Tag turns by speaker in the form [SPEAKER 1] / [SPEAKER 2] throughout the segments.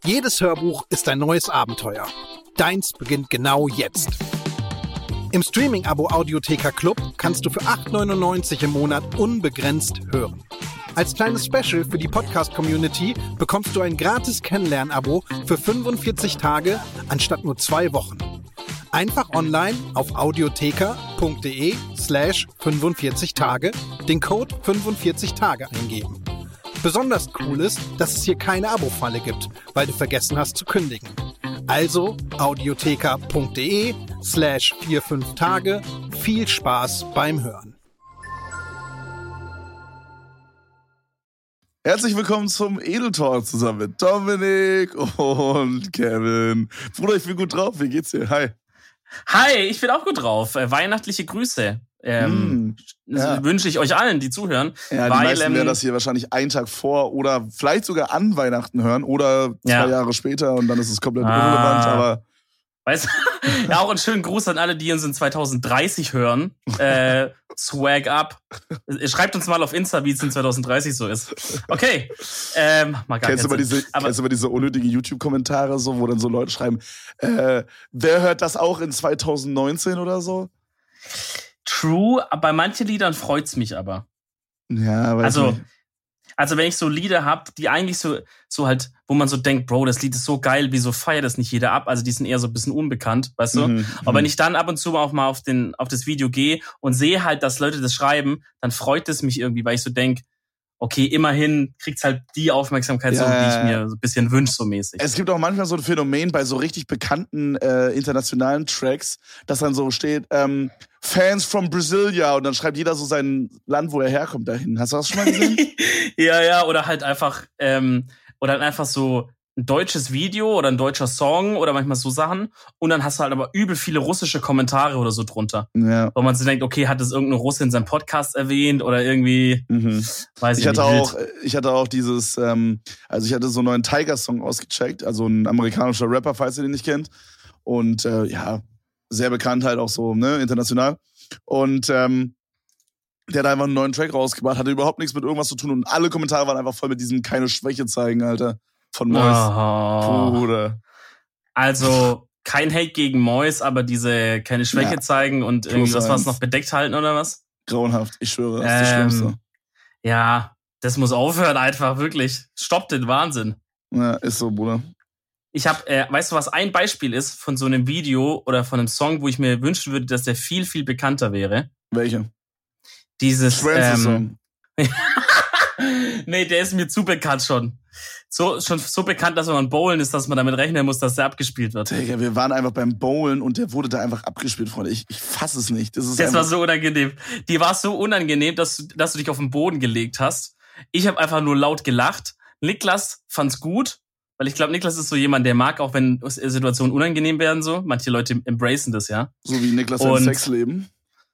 [SPEAKER 1] Jedes Hörbuch ist ein neues Abenteuer. Deins beginnt genau jetzt. Im Streaming-Abo Audiotheka Club kannst du für 8,99 im Monat unbegrenzt hören. Als kleines Special für die Podcast-Community bekommst du ein gratis Kennenlern-Abo für 45 Tage anstatt nur 2 Wochen. Einfach online auf audiotheka.de/45 Tage den Code 45 Tage eingeben. Besonders cool ist, dass es hier keine Abo-Falle gibt, weil du vergessen hast zu kündigen. Also audiotheka.de/45 Tage. Viel Spaß beim Hören.
[SPEAKER 2] Herzlich willkommen zum Edeltalk zusammen mit Dominik und Kevin. Bruder, ich bin gut drauf. Wie geht's dir? Hi.
[SPEAKER 3] Hi, ich bin auch gut drauf. Weihnachtliche Grüße. Wünsche ich euch allen, die zuhören.
[SPEAKER 2] Ja, die meisten werden das hier wahrscheinlich einen Tag vor oder vielleicht sogar an Weihnachten hören oder 2 Jahre später und dann ist es komplett irrelevant, aber...
[SPEAKER 3] Weißt du? Ja, auch einen schönen Gruß an alle, die uns in 2030 hören. Swag up. Schreibt uns mal auf Insta, wie es in 2030 so ist. Okay.
[SPEAKER 2] Kennst du mal diese unnötigen YouTube-Kommentare, so, wo dann so Leute schreiben, wer hört das auch in 2019 oder so?
[SPEAKER 3] True, bei manchen Liedern freut's mich aber.
[SPEAKER 2] Ja, weiß nicht.
[SPEAKER 3] Also wenn ich so Lieder hab, die eigentlich so halt, wo man so denkt, Bro, das Lied ist so geil, wieso feiert das nicht jeder ab? Also die sind eher so ein bisschen unbekannt, weißt du? Aber wenn ich dann ab und zu auch mal auf das Video gehe und sehe halt, dass Leute das schreiben, dann freut es mich irgendwie, weil ich so denk, okay, immerhin kriegt's halt die Aufmerksamkeit, so, die ich mir so ein bisschen wünsche, so mäßig.
[SPEAKER 2] Es gibt auch manchmal so ein Phänomen bei so richtig bekannten internationalen Tracks, dass dann so steht, Fans from Brasilia und dann schreibt jeder so sein Land, wo er herkommt, dahin. Hast du das schon mal gesehen?
[SPEAKER 3] Ja, oder halt einfach so ein deutsches Video oder ein deutscher Song oder manchmal so Sachen und dann hast du halt aber übel viele russische Kommentare oder so drunter. Ja. Wo man so denkt, okay, hat das irgendein Russe in seinem Podcast erwähnt oder irgendwie, weiß ich nicht.
[SPEAKER 2] Ich hatte auch dieses, also ich hatte so einen neuen Tiger-Song ausgecheckt, also ein amerikanischer Rapper, falls ihr den nicht kennt. Und sehr bekannt halt auch so, ne, international. Und der hat einfach einen neuen Track rausgebracht, hatte überhaupt nichts mit irgendwas zu tun und alle Kommentare waren einfach voll mit diesem keine Schwäche zeigen, Alter. Von Mois. Bruder.
[SPEAKER 3] Also, kein Hate gegen Mois, aber diese keine Schwäche zeigen und irgendwie was noch bedeckt halten oder was?
[SPEAKER 2] Grauenhaft, ich schwöre, das ist das Schlimmste.
[SPEAKER 3] Ja, das muss aufhören einfach, wirklich. Stoppt den Wahnsinn.
[SPEAKER 2] Ja, ist so, Bruder.
[SPEAKER 3] Ich hab, weißt du, was ein Beispiel ist von so einem Video oder von einem Song, wo ich mir wünschen würde, dass der viel, viel bekannter wäre?
[SPEAKER 2] Welche?
[SPEAKER 3] Dieses,
[SPEAKER 2] Song.
[SPEAKER 3] Nee, der ist mir zu bekannt schon. Schon so bekannt, dass wenn man bowlen ist, dass man damit rechnen muss, dass der abgespielt wird.
[SPEAKER 2] Digga, wir waren einfach beim Bowlen und der wurde da einfach abgespielt, Freunde. Ich fass es nicht. Das
[SPEAKER 3] war so unangenehm. Die war so unangenehm, dass du dich auf den Boden gelegt hast. Ich habe einfach nur laut gelacht. Niklas fand's gut, weil ich glaube, Niklas ist so jemand, der mag, auch wenn Situationen unangenehm werden, so. Manche Leute embracen das, ja.
[SPEAKER 2] So wie Niklas sein Sexleben.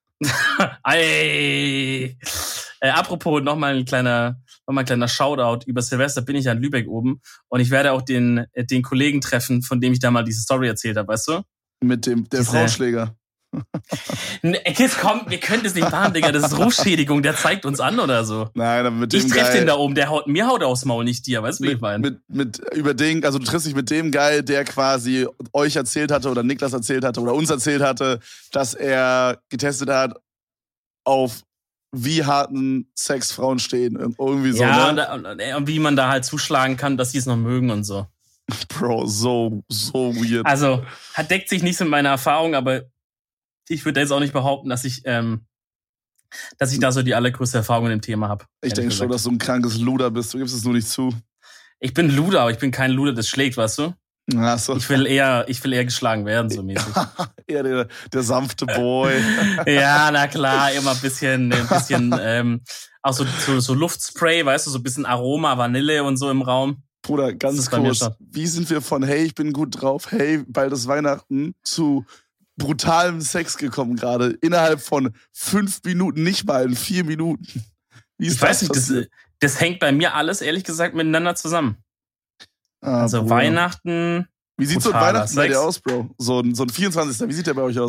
[SPEAKER 3] Apropos, nochmal ein kleiner Shoutout. Über Silvester bin ich ja in Lübeck oben und ich werde auch den Kollegen treffen, von dem ich da mal diese Story erzählt habe, weißt du?
[SPEAKER 2] Mit der Frauenschläger.
[SPEAKER 3] Jetzt komm, wir können das nicht machen, Digga. Das ist Rufschädigung, der zeigt uns an oder so.
[SPEAKER 2] Nein, aber mit dem
[SPEAKER 3] Ich treffe den da oben, der haut aufs Maul, nicht dir, weißt du, wie ich meine?
[SPEAKER 2] Also du triffst dich mit dem Guy, der quasi euch erzählt hatte oder Niklas erzählt hatte oder uns erzählt hatte, dass er getestet hat auf wie harten Sex Frauen stehen. Irgendwie so,
[SPEAKER 3] ja,
[SPEAKER 2] ne?
[SPEAKER 3] Und wie man da halt zuschlagen kann, dass die es noch mögen und so.
[SPEAKER 2] Bro, so weird.
[SPEAKER 3] Also, deckt sich nicht so mit meiner Erfahrung, aber ich würde jetzt auch nicht behaupten, dass ich da so die allergrößte Erfahrung in dem Thema habe.
[SPEAKER 2] Ich denke schon, dass du ein krankes Luder bist. Du gibst es nur nicht zu.
[SPEAKER 3] Ich bin Luder, aber ich bin kein Luder, das schlägt, weißt du?
[SPEAKER 2] Ach so.
[SPEAKER 3] Ich will eher geschlagen werden, so mäßig.
[SPEAKER 2] Eher der sanfte Boy.
[SPEAKER 3] Ja, na klar, immer ein bisschen auch so Luftspray, weißt du, so ein bisschen Aroma, Vanille und so im Raum.
[SPEAKER 2] Bruder, ganz kurz, wie sind wir von hey, ich bin gut drauf, hey, bald ist Weihnachten, zu brutalem Sex gekommen gerade, innerhalb von 5 Minuten, nicht mal in 4 Minuten. Wie ist
[SPEAKER 3] ich weiß nicht, das hängt bei mir alles, ehrlich gesagt, miteinander zusammen. Also Bruder. Weihnachten.
[SPEAKER 2] Wie sieht so ein Weihnachten bei dir aus, Bro? So ein 24. Wie sieht der bei euch aus?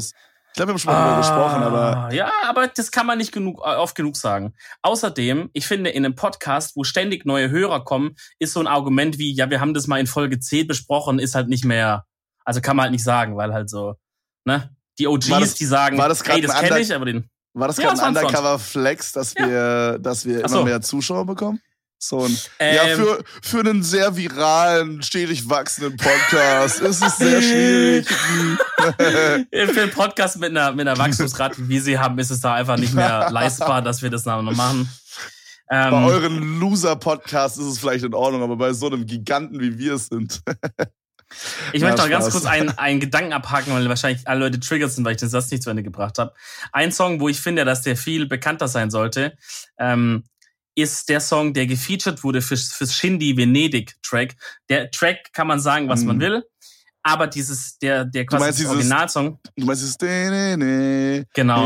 [SPEAKER 2] Ich glaube, wir haben schon mal darüber gesprochen, aber...
[SPEAKER 3] Ja, aber das kann man nicht oft genug sagen. Außerdem, ich finde, in einem Podcast, wo ständig neue Hörer kommen, ist so ein Argument wie, ja, wir haben das mal in Folge 10 besprochen, ist halt nicht mehr... Also kann man halt nicht sagen, weil halt so... ne? Die OGs, die sagen, hey, das kenne ich, aber den...
[SPEAKER 2] War das gerade ein Undercover-Flex, dass wir immer mehr Zuschauer bekommen? So ein, für einen sehr viralen, stetig wachsenden Podcast ist es sehr schwierig.
[SPEAKER 3] Für einen Podcast mit einer Wachstumsrate, wie wir sie haben, ist es da einfach nicht mehr leistbar, dass wir das noch machen.
[SPEAKER 2] Bei euren Loser-Podcasts ist es vielleicht in Ordnung, aber bei so einem Giganten, wie wir es sind.
[SPEAKER 3] Ich möchte noch ganz kurz einen Gedanken abhaken, weil wahrscheinlich alle Leute triggert sind, weil ich den Satz nicht zu Ende gebracht habe. Ein Song, wo ich finde, dass der viel bekannter sein sollte, ist der Song, der gefeatured wurde fürs Shindy Venedig-Track. Der Track kann man sagen, was man will, aber der quasi Originalsong.
[SPEAKER 2] Du meinst dieses
[SPEAKER 3] Genau.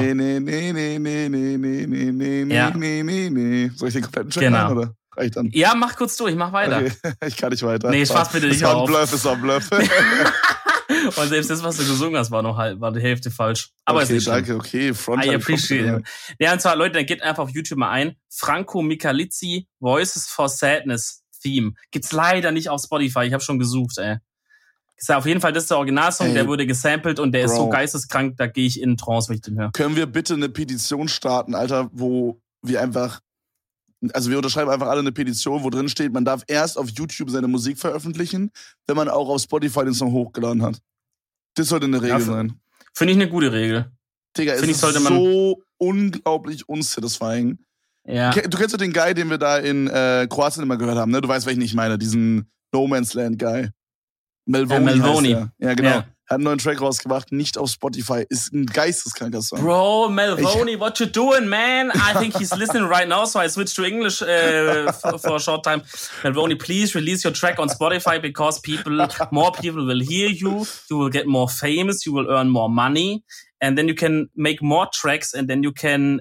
[SPEAKER 2] Soll ich den kompletten Track machen, oder? Reicht dann?
[SPEAKER 3] Ja, mach kurz durch, mach weiter.
[SPEAKER 2] Okay. Ich kann nicht weiter.
[SPEAKER 3] Nee, Spaß bitte nicht auf.
[SPEAKER 2] Es war ein Bluff.
[SPEAKER 3] Und selbst das, was du gesungen hast, war die Hälfte falsch. Aber
[SPEAKER 2] okay,
[SPEAKER 3] ist nicht
[SPEAKER 2] danke, okay.
[SPEAKER 3] I appreciate it. Ja, und zwar, Leute, dann geht einfach auf YouTube mal ein. Franco Michalizzi, Voices for Sadness Theme. Gibt's leider nicht auf Spotify. Ich habe schon gesucht, ey. Ist ja auf jeden Fall, das ist der Originalsong, der wurde gesampelt und der ist so geisteskrank, da gehe ich in Trance, wenn ich den höre.
[SPEAKER 2] Können wir bitte eine Petition starten, Alter, wo wir einfach... Also wir unterschreiben einfach alle eine Petition, wo drin steht, man darf erst auf YouTube seine Musik veröffentlichen, wenn man auch auf Spotify den Song hochgeladen hat. Das sollte eine Regel sein.
[SPEAKER 3] Finde ich eine gute Regel.
[SPEAKER 2] Digga, es ist so unglaublich unsatisfying.
[SPEAKER 3] Ja.
[SPEAKER 2] Du kennst doch den Guy, den wir da in Kroatien immer gehört haben, ne? Du weißt, welchen ich meine, diesen No Man's Land Guy. Melvoni. Ja, genau.
[SPEAKER 3] Ja.
[SPEAKER 2] Hat einen neuen Track rausgebracht, nicht auf Spotify. Ist ein geisteskranker Song.
[SPEAKER 3] Bro, Melvoni, what you doing, man? I think he's listening right now, so I switched to English for a short time. Melvoni, please release your track on Spotify because more people will hear you. You will get more famous. You will earn more money. And then you can make more tracks and then you can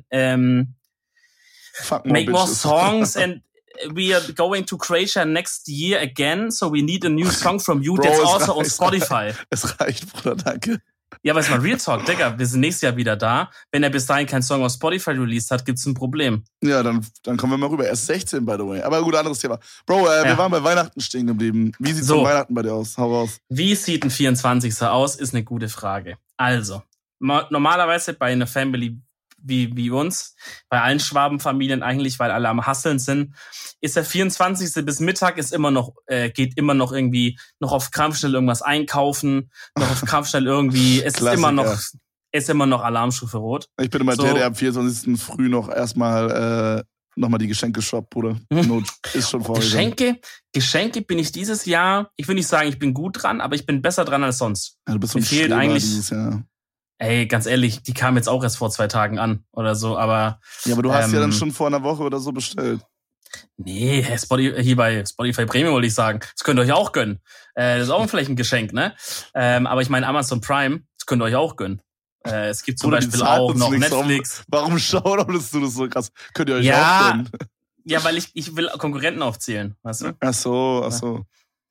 [SPEAKER 3] make more songs and we are going to Croatia next year again, so we need a new song from you that's also on Spotify.
[SPEAKER 2] Es reicht, Bruder, danke.
[SPEAKER 3] Ja, aber es war Real Talk, Digga. Wir sind nächstes Jahr wieder da. Wenn er bis dahin keinen Song auf Spotify released hat, gibt's ein Problem.
[SPEAKER 2] Ja, dann kommen wir mal rüber. Er ist 16, by the way. Aber gut, anderes Thema. Bro, wir waren bei Weihnachten stehen geblieben. Wie sieht's um Weihnachten bei dir aus? Hau raus.
[SPEAKER 3] Wie sieht ein 24. aus, ist eine gute Frage. Also, normalerweise bei einer Family wie uns, bei allen Schwabenfamilien eigentlich, weil alle am Hasseln sind, ist der 24. bis Mittag geht immer noch irgendwie noch auf Krampf schnell irgendwas einkaufen, noch auf Krampf schnell irgendwie, es ist immer noch Alarmstufe Rot.
[SPEAKER 2] Ich bin immer der am 24. früh noch erstmal nochmal die Geschenke shop, Bruder. Not ist schon vorgegangen.
[SPEAKER 3] Geschenke bin ich dieses Jahr, ich will nicht sagen, ich bin gut dran, aber ich bin besser dran als sonst.
[SPEAKER 2] Ja, du bist so ein Schreber eigentlich dieses Jahr.
[SPEAKER 3] Ey, ganz ehrlich, die kam jetzt auch erst vor 2 Tagen an oder so, aber...
[SPEAKER 2] Ja, aber du hast ja dann schon vor einer Woche oder so bestellt.
[SPEAKER 3] Nee, hier bei Spotify Premium wollte ich sagen, das könnt ihr euch auch gönnen. Das ist auch vielleicht ein Geschenk, ne? Aber ich meine Amazon Prime, das könnt ihr euch auch gönnen. Es gibt zum Beispiel auch noch Netflix.
[SPEAKER 2] Warum shoutest du das so krass? Könnt ihr euch auch gönnen?
[SPEAKER 3] Ja, weil ich will Konkurrenten aufzählen, weißt du?
[SPEAKER 2] Ach so.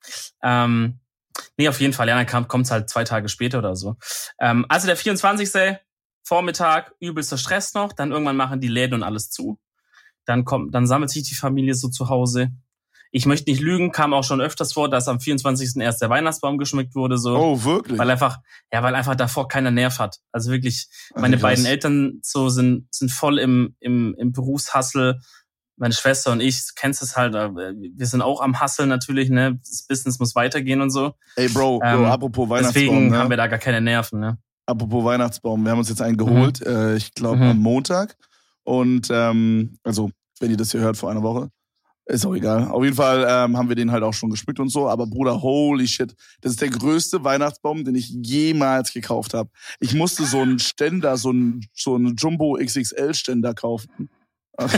[SPEAKER 3] Nee, auf jeden Fall. Ja, dann kommt's halt 2 Tage später oder so. Also der 24. Vormittag, übelster Stress noch. Dann irgendwann machen die Läden und alles zu. Dann sammelt sich die Familie so zu Hause. Ich möchte nicht lügen, kam auch schon öfters vor, dass am 24. erst der Weihnachtsbaum geschmückt wurde. So.
[SPEAKER 2] Oh, wirklich?
[SPEAKER 3] Weil einfach davor keiner Nerv hat. Also wirklich, meine beiden Eltern so sind voll im Berufshassel. Meine Schwester und ich, du kennst es halt, wir sind auch am Hustle natürlich, ne? Das Business muss weitergehen und so.
[SPEAKER 2] Ey, Bro, apropos Weihnachtsbaum.
[SPEAKER 3] Deswegen haben wir da gar keine Nerven, ne?
[SPEAKER 2] Apropos Weihnachtsbaum, wir haben uns jetzt einen geholt, ich glaube am Montag. Und, also, wenn ihr das hier hört, vor einer Woche. Ist auch egal. Auf jeden Fall haben wir den halt auch schon geschmückt und so. Aber Bruder, holy shit. Das ist der größte Weihnachtsbaum, den ich jemals gekauft habe. Ich musste so einen Ständer, so einen Jumbo XXL Ständer kaufen. Okay.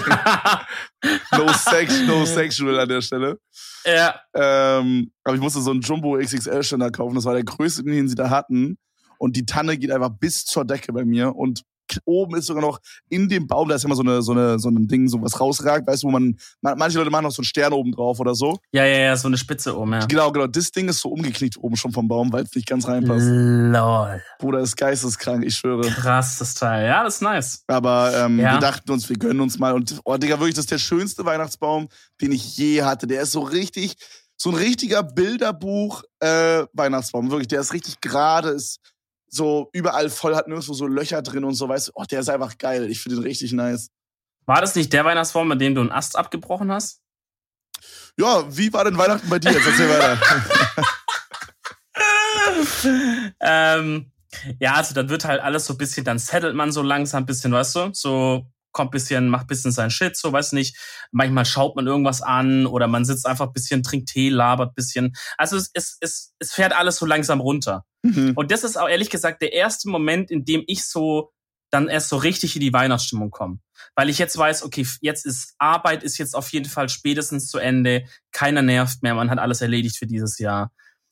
[SPEAKER 2] No sexual an der Stelle.
[SPEAKER 3] Ja.
[SPEAKER 2] Aber ich musste so einen Jumbo XXL Ständer kaufen. Das war der größte, den sie da hatten. Und die Tanne geht einfach bis zur Decke bei mir. Und oben ist sogar noch in dem Baum, da ist immer so ein Ding, so was rausragt, weißt du, wo manche Leute machen noch so einen Stern oben drauf oder so.
[SPEAKER 3] Ja, so eine Spitze oben, ja.
[SPEAKER 2] Genau, das Ding ist so umgeknickt oben schon vom Baum, weil es nicht ganz reinpasst.
[SPEAKER 3] Lol.
[SPEAKER 2] Bruder, ist geisteskrank, ich schwöre.
[SPEAKER 3] Krass, das Teil. Ja, das ist nice.
[SPEAKER 2] Aber wir dachten uns, wir gönnen uns mal. Und, oh Digga, wirklich, das ist der schönste Weihnachtsbaum, den ich je hatte. Der ist so ein richtiger Bilderbuch-Weihnachtsbaum. Wirklich, der ist richtig gerade, ist so überall voll, hat nirgendwo so Löcher drin und so, weißt du. Oh, der ist einfach geil. Ich finde den richtig nice.
[SPEAKER 3] War das nicht der Weihnachtsbaum, mit dem du einen Ast abgebrochen hast?
[SPEAKER 2] Ja, wie war denn Weihnachten bei dir? Jetzt erzähl
[SPEAKER 3] weiter. Ja, also dann wird halt alles so ein bisschen, dann settelt man so langsam ein bisschen, weißt du, so kommt ein bisschen, macht ein bisschen sein Shit, so, weiß nicht, manchmal schaut man irgendwas an oder man sitzt einfach ein bisschen, trinkt Tee, labert ein bisschen, also es fährt alles so langsam runter. Und das ist auch ehrlich gesagt der erste Moment, in dem ich so dann erst so richtig in die Weihnachtsstimmung komme. Weil ich jetzt weiß, okay, Arbeit ist jetzt auf jeden Fall spätestens zu Ende, keiner nervt mehr, man hat alles erledigt für dieses Jahr.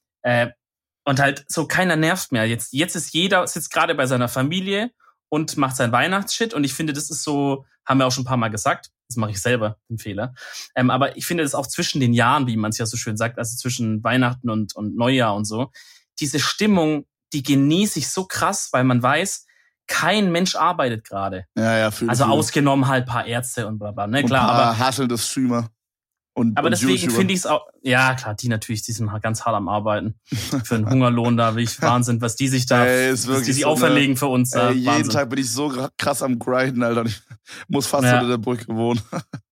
[SPEAKER 3] Und halt so keiner nervt mehr. Jetzt ist jeder, sitzt gerade bei seiner Familie und macht sein Weihnachtsshit. Und ich finde, das ist so, haben wir auch schon ein paar Mal gesagt, das mache ich selber, den Fehler. Aber ich finde das auch zwischen den Jahren, wie man es ja so schön sagt, also zwischen Weihnachten und Neujahr und so, diese Stimmung, die genieße ich so krass, weil man weiß, kein Mensch arbeitet gerade.
[SPEAKER 2] Ja,
[SPEAKER 3] also ausgenommen halt ein paar Ärzte und bla bla. Ne, klar,
[SPEAKER 2] ein paar hasselnde Streamer.
[SPEAKER 3] Aber deswegen finde ich es auch, ja klar, die sind ganz hart am Arbeiten. Für einen Hungerlohn da, wie ich Wahnsinn, was die sich da, was die sich auferlegen für uns.
[SPEAKER 2] Jeden Tag bin ich so krass am Grinden, Alter. Ich muss fast unter der Brücke wohnen.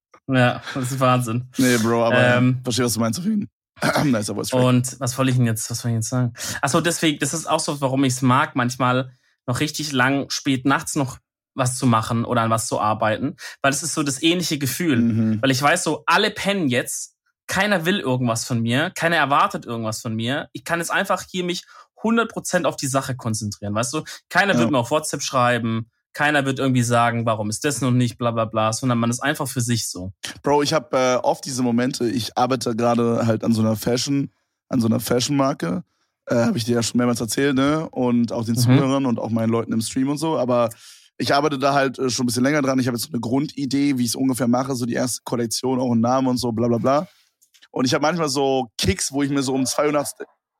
[SPEAKER 3] Ja, das ist Wahnsinn.
[SPEAKER 2] Nee, Bro, aber verstehe, was du meinst auf jeden Fall. Nice, aber
[SPEAKER 3] und was wollte ich denn jetzt sagen? Achso, deswegen, das ist auch so, warum ich es mag, manchmal noch richtig lang, spät nachts noch was zu machen oder an was zu arbeiten, weil es ist so das ähnliche Gefühl, weil ich weiß so, alle pennen jetzt, keiner will irgendwas von mir, keiner erwartet irgendwas von mir, ich kann jetzt einfach hier mich 100% auf die Sache konzentrieren, weißt du, keiner wird mir auf WhatsApp schreiben, keiner wird irgendwie sagen, warum ist das noch nicht, bla bla bla, sondern man ist einfach für sich so.
[SPEAKER 2] Bro, ich habe oft diese Momente, ich arbeite gerade halt an so einer Fashion-Marke, habe ich dir ja schon mehrmals erzählt, ne, und auch den Zuhörern und auch meinen Leuten im Stream und so, aber ich arbeite da halt schon ein bisschen länger dran. Ich habe jetzt so eine Grundidee, wie ich es ungefähr mache, so die erste Kollektion, auch einen Namen und so, bla bla bla. Und ich habe manchmal so Kicks, wo ich mir so um 2 Uhr nachts...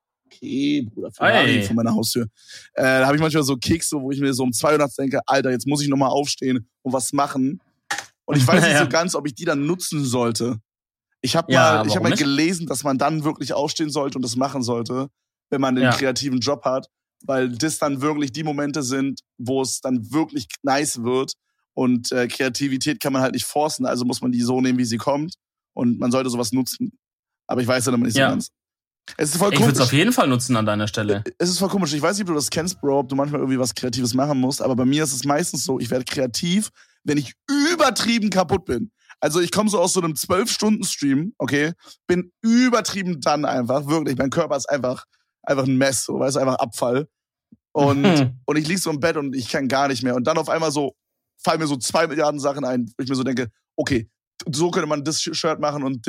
[SPEAKER 2] Okay, Bruder, Ferrari von meiner Haustür. Da habe ich manchmal so Kicks, so, wo ich mir so um 2 Uhr nachts denke, Alter, jetzt muss ich nochmal aufstehen und was machen. Und ich weiß nicht so ganz, ob ich die dann nutzen sollte. Ich habe mal gelesen, dass man dann wirklich aufstehen sollte und das machen sollte, wenn man den kreativen Job hat. Weil das dann wirklich die Momente sind, wo es dann wirklich nice wird. Und Kreativität kann man halt nicht forcen, also muss man die so nehmen, wie sie kommt. Und man sollte sowas nutzen. Aber ich weiß ja immer nicht so ganz. Es ist voll komisch.
[SPEAKER 3] Ich würde es auf jeden Fall nutzen an deiner Stelle.
[SPEAKER 2] Es ist voll komisch. Ich weiß nicht, ob du das kennst, Bro, ob du manchmal irgendwie was Kreatives machen musst. Aber bei mir ist es meistens so, ich werde kreativ, wenn ich übertrieben kaputt bin. Also ich komme so aus so einem 12-Stunden-Stream, okay, bin übertrieben dann einfach, wirklich. Mein Körper ist einfach ein Mess, so, weißt du, einfach Abfall. Und ich lieg so im Bett und ich kann gar nicht mehr. Und dann auf einmal so fallen mir so 2 Milliarden Sachen ein, wo ich mir so denke, okay, so könnte man das Shirt machen und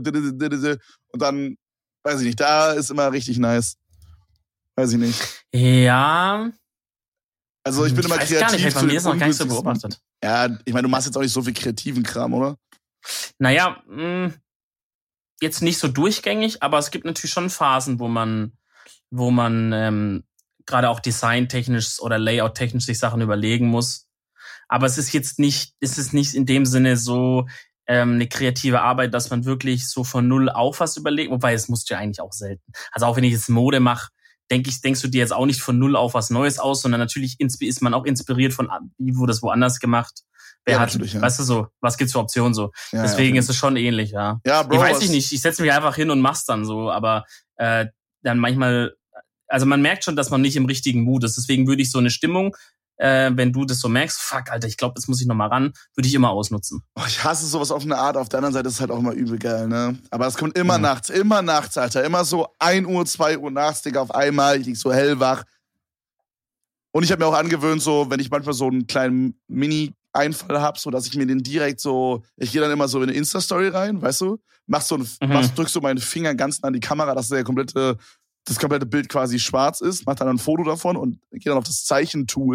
[SPEAKER 2] dann, weiß ich nicht, da ist immer richtig nice. Weiß ich nicht.
[SPEAKER 3] Ja.
[SPEAKER 2] Also ich bin immer kreativ.
[SPEAKER 3] Gar nicht, bei mir ist noch gar nicht so beobachtet.
[SPEAKER 2] Ja, ich meine, du machst jetzt auch nicht so viel kreativen Kram, oder?
[SPEAKER 3] Naja, jetzt nicht so durchgängig, aber es gibt natürlich schon Phasen, wo man gerade auch designtechnisch oder layouttechnisch sich Sachen überlegen muss. Aber es ist nicht in dem Sinne so eine kreative Arbeit, dass man wirklich so von null auf was überlegt. Wobei, es musst du ja eigentlich auch selten. Also auch wenn ich jetzt Mode mache, denkst du dir jetzt auch nicht von null auf was Neues aus, sondern natürlich ist man auch inspiriert von, wie wurde es woanders gemacht. Weißt du so, was gibt's für Optionen so. Ja, deswegen ist es schon ähnlich, ja. Ja, Bro, ich weiß nicht, ich setze mich einfach hin und mach's dann so, aber dann manchmal, also man merkt schon, dass man nicht im richtigen Mut ist. Deswegen würde ich so eine Stimmung, wenn du das so merkst, fuck, Alter, ich glaube, jetzt muss ich nochmal ran, würde ich immer ausnutzen.
[SPEAKER 2] Oh, ich hasse sowas auf eine Art, auf der anderen Seite ist es halt auch immer übel geil, ne? Aber es kommt immer nachts, Alter. Immer so 1 Uhr, 2 Uhr nachts, Digga, auf einmal, ich lieg so hellwach. Und ich habe mir auch angewöhnt, so, wenn ich manchmal so einen kleinen Mini-Einfall habe, so, dass ich mir den direkt so, ich gehe dann immer so in eine Insta-Story rein, weißt du? Drückst so meinen Finger ganz nah an die Kamera, dass das komplette Bild quasi schwarz ist, mach dann ein Foto davon und gehe dann auf das Zeichentool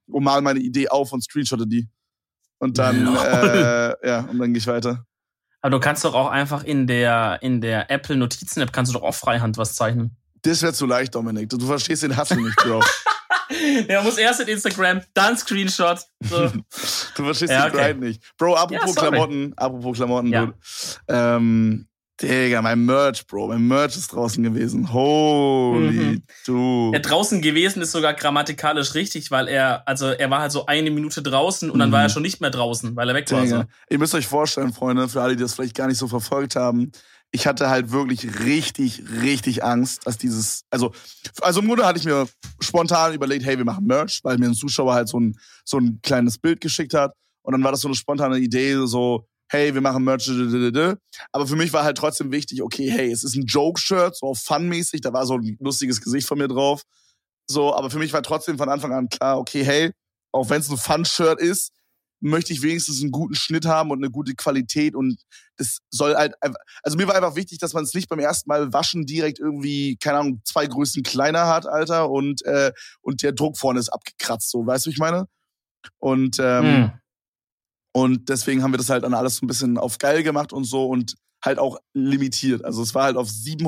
[SPEAKER 2] und mal meine Idee auf und screenshotte die. Und dann, und dann gehe ich weiter.
[SPEAKER 3] Aber du kannst doch auch einfach in der Apple Notizen-App kannst du doch auch freihand was zeichnen.
[SPEAKER 2] Das wäre zu leicht, Dominik. Du verstehst den Hustle nicht, Bro.
[SPEAKER 3] Der muss erst in Instagram, dann Screenshot. So.
[SPEAKER 2] Du verstehst den Grind nicht. Bro, apropos Klamotten,
[SPEAKER 3] ja.
[SPEAKER 2] Dude. Digga, mein Merch, Bro. Mein Merch ist draußen gewesen. Holy du.
[SPEAKER 3] Der draußen gewesen ist sogar grammatikalisch richtig, weil er war halt so 1 Minute draußen und dann war er schon nicht mehr draußen, weil er weg war. So.
[SPEAKER 2] Ihr müsst euch vorstellen, Freunde, für alle, die das vielleicht gar nicht so verfolgt haben, ich hatte halt wirklich richtig, richtig Angst, dass dieses, also im Grunde hatte ich mir spontan überlegt, hey, wir machen Merch, weil mir ein Zuschauer halt so ein kleines Bild geschickt hat und dann war das so eine spontane Idee, so, hey, wir machen Merch, aber für mich war halt trotzdem wichtig, okay, hey, es ist ein Joke-Shirt, so fun-mäßig, da war so ein lustiges Gesicht von mir drauf, so, aber für mich war trotzdem von Anfang an klar, okay, hey, auch wenn es ein Fun-Shirt ist, möchte ich wenigstens einen guten Schnitt haben und eine gute Qualität und das soll halt einfach, also mir war einfach wichtig, dass man es nicht beim ersten Mal waschen direkt irgendwie, keine Ahnung, 2 Größen kleiner hat, Alter, und der Druck vorne ist abgekratzt, so, weißt du, wie ich meine? Und deswegen haben wir das halt dann alles so ein bisschen auf geil gemacht und so und halt auch limitiert. Also es war halt auf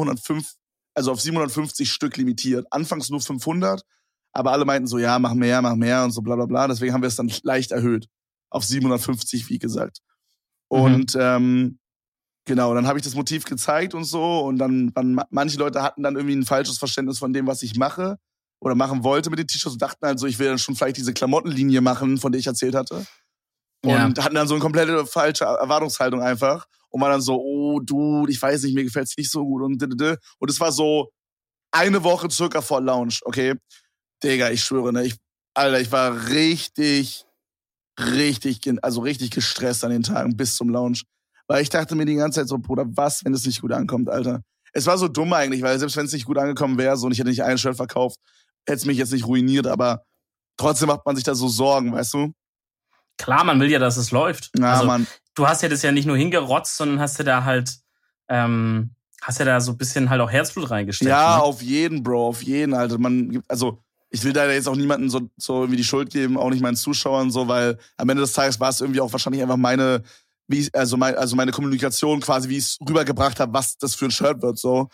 [SPEAKER 2] 750 Stück limitiert. Anfangs nur 500, aber alle meinten so, ja, mach mehr und so bla bla bla. Deswegen haben wir es dann leicht erhöht. Auf 750, wie gesagt. Und genau, dann habe ich das Motiv gezeigt und so und dann manche Leute hatten dann irgendwie ein falsches Verständnis von dem, was ich mache oder machen wollte mit den T-Shirts und dachten halt so, ich will dann schon vielleicht diese Klamottenlinie machen, von der ich erzählt hatte. Und hatten dann so eine komplette falsche Erwartungshaltung einfach und war dann so, oh, Dude, ich weiß nicht, mir gefällt's nicht so gut und es war so 1 Woche circa vor Launch, okay? Digga, ich schwöre, ne, ich war richtig gestresst an den Tagen bis zum Launch. Weil ich dachte mir die ganze Zeit so, Bruder, was, wenn es nicht gut ankommt, Alter? Es war so dumm eigentlich, weil selbst wenn es nicht gut angekommen wäre, so und ich hätte nicht ein Shirt verkauft, hätte es mich jetzt nicht ruiniert, aber trotzdem macht man sich da so Sorgen, weißt du?
[SPEAKER 3] Klar, man will ja, dass es läuft.
[SPEAKER 2] Ja,
[SPEAKER 3] also,
[SPEAKER 2] Mann.
[SPEAKER 3] Du hast ja das ja nicht nur hingerotzt, sondern hast ja da halt, so ein bisschen halt auch Herzblut reingesteckt.
[SPEAKER 2] Ja,
[SPEAKER 3] ne?
[SPEAKER 2] auf jeden, Bro, auf jeden, Alter. Ich will da jetzt auch niemanden so irgendwie die Schuld geben, auch nicht meinen Zuschauern so, weil am Ende des Tages war es irgendwie auch wahrscheinlich einfach meine Kommunikation quasi, wie ich es rübergebracht habe, was das für ein Shirt wird, so.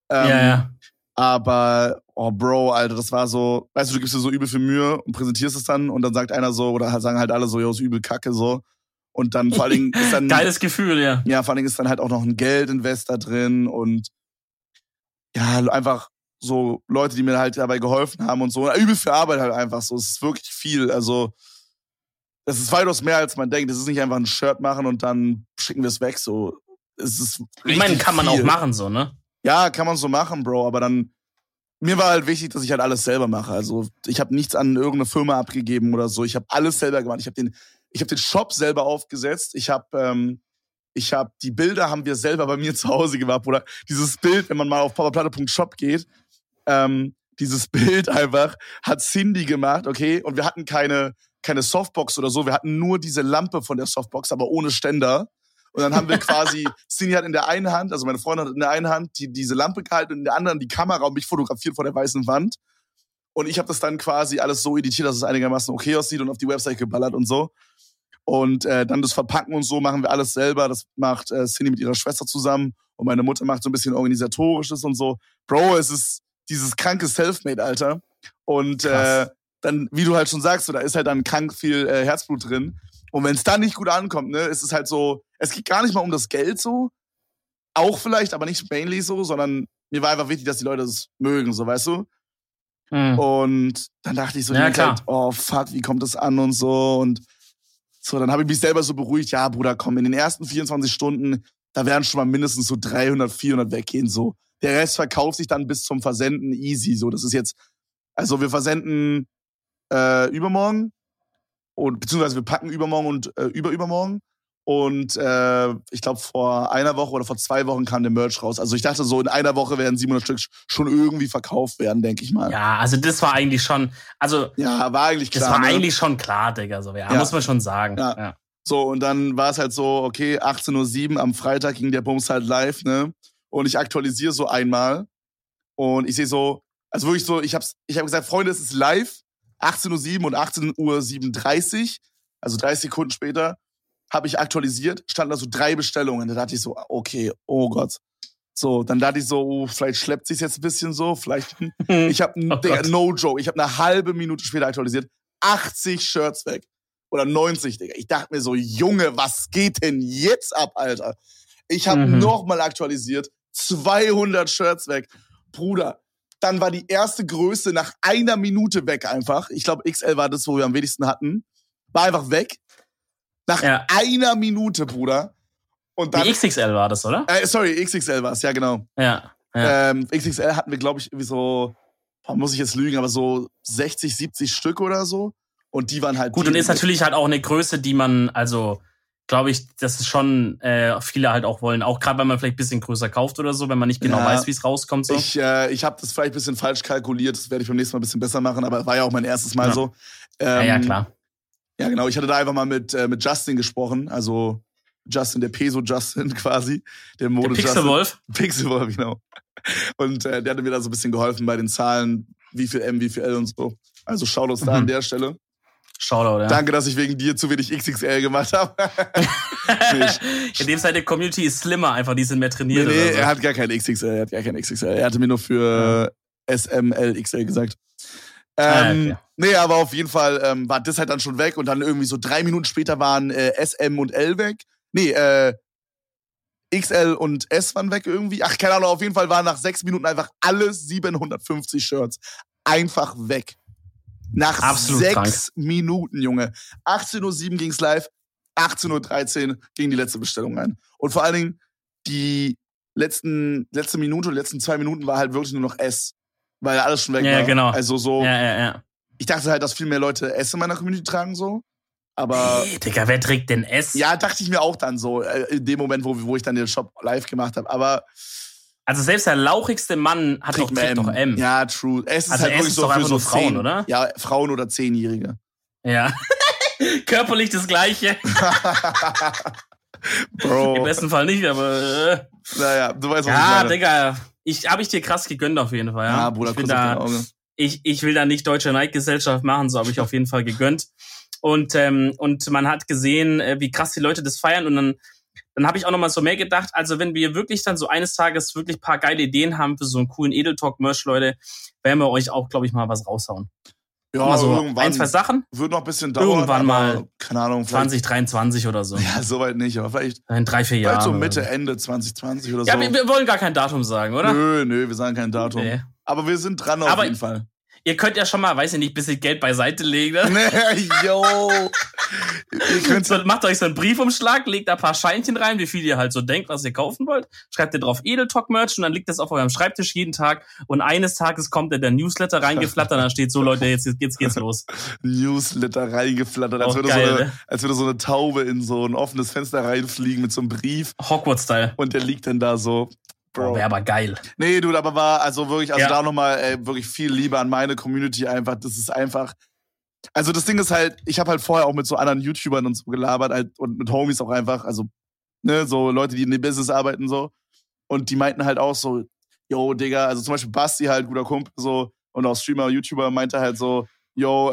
[SPEAKER 2] Aber, oh Bro, Alter, das war so, weißt du gibst dir so übel viel Mühe und präsentierst es dann und dann sagt einer so, oder sagen halt alle so, ja, ist übel kacke, so. Und dann vor allen Dingen ist dann...
[SPEAKER 3] Geiles Gefühl, ja.
[SPEAKER 2] Ja, vor allen Dingen ist dann halt auch noch ein Geldinvest da drin und ja, einfach so Leute, die mir halt dabei geholfen haben und so. Übel viel Arbeit halt einfach so. Es ist wirklich viel, also das ist weitaus mehr, als man denkt. Das ist nicht einfach ein Shirt machen und dann schicken wir es weg, so. Es ist
[SPEAKER 3] ich meine, kann man auch machen, so, ne?
[SPEAKER 2] Ja, kann man so machen, Bro, aber dann, mir war halt wichtig, dass ich halt alles selber mache. Also ich habe nichts an irgendeine Firma abgegeben oder so. Ich habe alles selber gemacht. Ich habe den Shop selber aufgesetzt. Ich habe die Bilder haben wir selber bei mir zu Hause gemacht, Bruder. Dieses Bild, wenn man mal auf papaplatte.shop geht, dieses Bild einfach hat Cindy gemacht, okay? Und wir hatten keine Softbox oder so. Wir hatten nur diese Lampe von der Softbox, aber ohne Ständer. Und dann haben wir quasi, Cindy hat in der einen Hand, also meine Freundin hat in der einen Hand diese Lampe gehalten und in der anderen die Kamera und mich fotografiert vor der weißen Wand. Und ich habe das dann quasi alles so editiert, dass es einigermaßen okay aussieht und auf die Website geballert und so. Und dann das Verpacken und so machen wir alles selber. Das macht Cindy mit ihrer Schwester zusammen und meine Mutter macht so ein bisschen Organisatorisches und so. Bro, es ist dieses kranke Selfmade, Alter. Und dann, wie du halt schon sagst, so, da ist halt dann krank viel Herzblut drin. Und wenn es dann nicht gut ankommt, ne, ist es halt so, es geht gar nicht mal um das Geld so, auch vielleicht, aber nicht mainly so, sondern mir war einfach wichtig, dass die Leute es mögen, so, weißt du? Und dann dachte ich so, halt, oh fuck, wie kommt das an und so und so, dann habe ich mich selber so beruhigt, ja Bruder, komm, in den ersten 24 Stunden, da werden schon mal mindestens so 300, 400 weggehen, so. Der Rest verkauft sich dann bis zum Versenden easy, so, das ist jetzt, also wir versenden übermorgen, und beziehungsweise wir packen übermorgen und übermorgen. Und ich glaube, vor 1 Woche oder vor 2 Wochen kam der Merch raus. Also ich dachte so, in 1 Woche werden 700 Stück schon irgendwie verkauft werden, denke ich mal.
[SPEAKER 3] Ja, also das war eigentlich schon,
[SPEAKER 2] ja, war eigentlich klar.
[SPEAKER 3] Das war eigentlich schon klar, Digga, so, ja, muss man schon sagen. Ja.
[SPEAKER 2] So, und dann war es halt so, okay, 18:07 Uhr am Freitag ging der Bums halt live, ne? Und ich aktualisiere so einmal und ich sehe so, also wirklich so, ich hab gesagt, Freunde, es ist live, 18:07 und 18:37, also 30 Sekunden später, habe ich aktualisiert, standen da so 3 Bestellungen. Da dachte ich so, okay, oh Gott. So, dann dachte ich so, oh, vielleicht schleppt sich's jetzt ein bisschen so, vielleicht. Ich habe, no joke, ich habe eine halbe Minute später aktualisiert, 80 Shirts weg. Oder 90, Digga. Ich dachte mir so, Junge, was geht denn jetzt ab, Alter? Ich habe nochmal aktualisiert, 200 Shirts weg. Bruder, dann war die erste Größe nach einer Minute weg einfach. Ich glaube, XL war das, wo wir am wenigsten hatten. War einfach weg. Nach einer Minute, Bruder. Und dann,
[SPEAKER 3] die XXL war das, oder?
[SPEAKER 2] XXL war es, ja, genau.
[SPEAKER 3] Ja.
[SPEAKER 2] XXL hatten wir, glaube ich, irgendwie so, muss ich jetzt lügen, aber so 60, 70 Stück oder so. Und die waren halt...
[SPEAKER 3] Gut, und ist natürlich halt auch eine Größe, die man, also, glaube ich, das ist schon viele halt auch wollen. Auch gerade, wenn man vielleicht ein bisschen größer kauft oder so, wenn man nicht genau weiß, wie es rauskommt. So.
[SPEAKER 2] Ich habe das vielleicht ein bisschen falsch kalkuliert. Das werde ich beim nächsten Mal ein bisschen besser machen. Aber war ja auch mein erstes Mal so.
[SPEAKER 3] Ja, klar.
[SPEAKER 2] Ja, genau. Ich hatte da einfach mal mit Justin gesprochen. Also Justin, der Peso-Justin quasi. Der
[SPEAKER 3] Pixelwolf.
[SPEAKER 2] Pixelwolf, genau. Und der hatte mir da so ein bisschen geholfen bei den Zahlen. Wie viel M, wie viel L und so. Also Shoutouts da an der Stelle.
[SPEAKER 3] Shoutout, ja.
[SPEAKER 2] Danke, dass ich wegen dir zu wenig XXL gemacht habe.
[SPEAKER 3] In dem Seite Community ist slimmer, einfach die sind mehr trainiert.
[SPEAKER 2] Nee,
[SPEAKER 3] oder so.
[SPEAKER 2] er hat gar kein XXL. Er hatte mir nur für SML XL gesagt.
[SPEAKER 3] Okay.
[SPEAKER 2] Nee, aber auf jeden Fall war das halt dann schon weg und dann irgendwie so 3 Minuten später waren SM und L weg. Nee, XL und S waren weg irgendwie. Ach, keine Ahnung, auf jeden Fall waren nach 6 Minuten einfach alle 750 Shirts einfach weg. Nach
[SPEAKER 3] absolut
[SPEAKER 2] 6
[SPEAKER 3] krank.
[SPEAKER 2] Minuten, Junge. 18:07 ging's live, 18:13 ging die letzte Bestellung rein. Und vor allen Dingen die letzte Minute, die letzten 2 Minuten war halt wirklich nur noch S. Weil alles schon weg war.
[SPEAKER 3] Ja, genau.
[SPEAKER 2] Also so.
[SPEAKER 3] Ja.
[SPEAKER 2] Ich dachte halt, dass viel mehr Leute S in meiner Community tragen, so. Aber.
[SPEAKER 3] Hey, Digga, wer trägt denn S?
[SPEAKER 2] Ja, dachte ich mir auch dann so, in dem Moment, wo ich dann den Shop live gemacht habe. Aber.
[SPEAKER 3] Also selbst der lauchigste Mann trägt doch M.
[SPEAKER 2] Ja, true. S ist
[SPEAKER 3] also
[SPEAKER 2] halt
[SPEAKER 3] S
[SPEAKER 2] wirklich
[SPEAKER 3] ist
[SPEAKER 2] so
[SPEAKER 3] doch
[SPEAKER 2] für
[SPEAKER 3] einfach
[SPEAKER 2] so
[SPEAKER 3] nur Frauen,
[SPEAKER 2] 10,
[SPEAKER 3] oder?
[SPEAKER 2] Ja, Frauen oder 10-Jährige.
[SPEAKER 3] Ja. Körperlich das Gleiche.
[SPEAKER 2] Bro.
[SPEAKER 3] Im besten Fall nicht, aber.
[SPEAKER 2] Naja, du weißt, was ich
[SPEAKER 3] Ja,
[SPEAKER 2] meine.
[SPEAKER 3] Digga. Hab ich dir krass gegönnt auf jeden Fall, ja.
[SPEAKER 2] Ja, Bruder, kurz auf dein Auge.
[SPEAKER 3] Ich will da nicht deutsche Neidgesellschaft machen, so habe ich auf jeden Fall gegönnt. Und man hat gesehen, wie krass die Leute das feiern. Und dann habe ich auch noch mal so mehr gedacht, also wenn wir wirklich dann so eines Tages wirklich ein paar geile Ideen haben für so einen coolen Edeltalk-Merch, Leute, werden wir euch auch, glaube ich, mal was raushauen.
[SPEAKER 2] Ja,
[SPEAKER 3] mal so
[SPEAKER 2] irgendwann.
[SPEAKER 3] 1, 2 Sachen.
[SPEAKER 2] Wird noch ein bisschen dauern.
[SPEAKER 3] Irgendwann mal.
[SPEAKER 2] Keine Ahnung.
[SPEAKER 3] 2023 oder so.
[SPEAKER 2] Ja, soweit nicht, aber vielleicht.
[SPEAKER 3] In 3, 4 Jahren.
[SPEAKER 2] Vielleicht so Mitte, Ende 2020 oder so.
[SPEAKER 3] Ja, wir wollen gar kein Datum sagen, oder?
[SPEAKER 2] Nö, wir sagen kein Datum.
[SPEAKER 3] Nee.
[SPEAKER 2] Aber wir sind dran auf jeden Fall.
[SPEAKER 3] Ihr könnt ja schon mal, weiß ich nicht, ein bisschen Geld beiseite legen. Ne?
[SPEAKER 2] Nee, yo. Ihr könnt
[SPEAKER 3] so, macht euch so einen Briefumschlag, legt da ein paar Scheinchen rein, wie viel ihr halt so denkt, was ihr kaufen wollt. Schreibt ihr drauf Edeltalk-Merch und dann liegt das auf eurem Schreibtisch jeden Tag. Und eines Tages kommt der Newsletter reingeflattert und da steht so, Leute, jetzt geht's los.
[SPEAKER 2] Newsletter reingeflattert, als würde so eine Taube in so ein offenes Fenster reinfliegen mit so einem Brief.
[SPEAKER 3] Hogwarts-Style.
[SPEAKER 2] Und der liegt dann da so.
[SPEAKER 3] Bro, wäre aber geil.
[SPEAKER 2] Nee, Dude, aber war also wirklich, also da nochmal wirklich viel Liebe an meine Community einfach. Das ist einfach. Also das Ding ist halt, ich habe halt vorher auch mit so anderen YouTubern und so gelabert halt, und mit Homies auch einfach, also ne, so Leute, die in dem Business arbeiten so. Und die meinten halt auch so, yo, Digga, also zum Beispiel Basti halt, guter Kumpel so, und auch Streamer, YouTuber, meinte halt so, yo,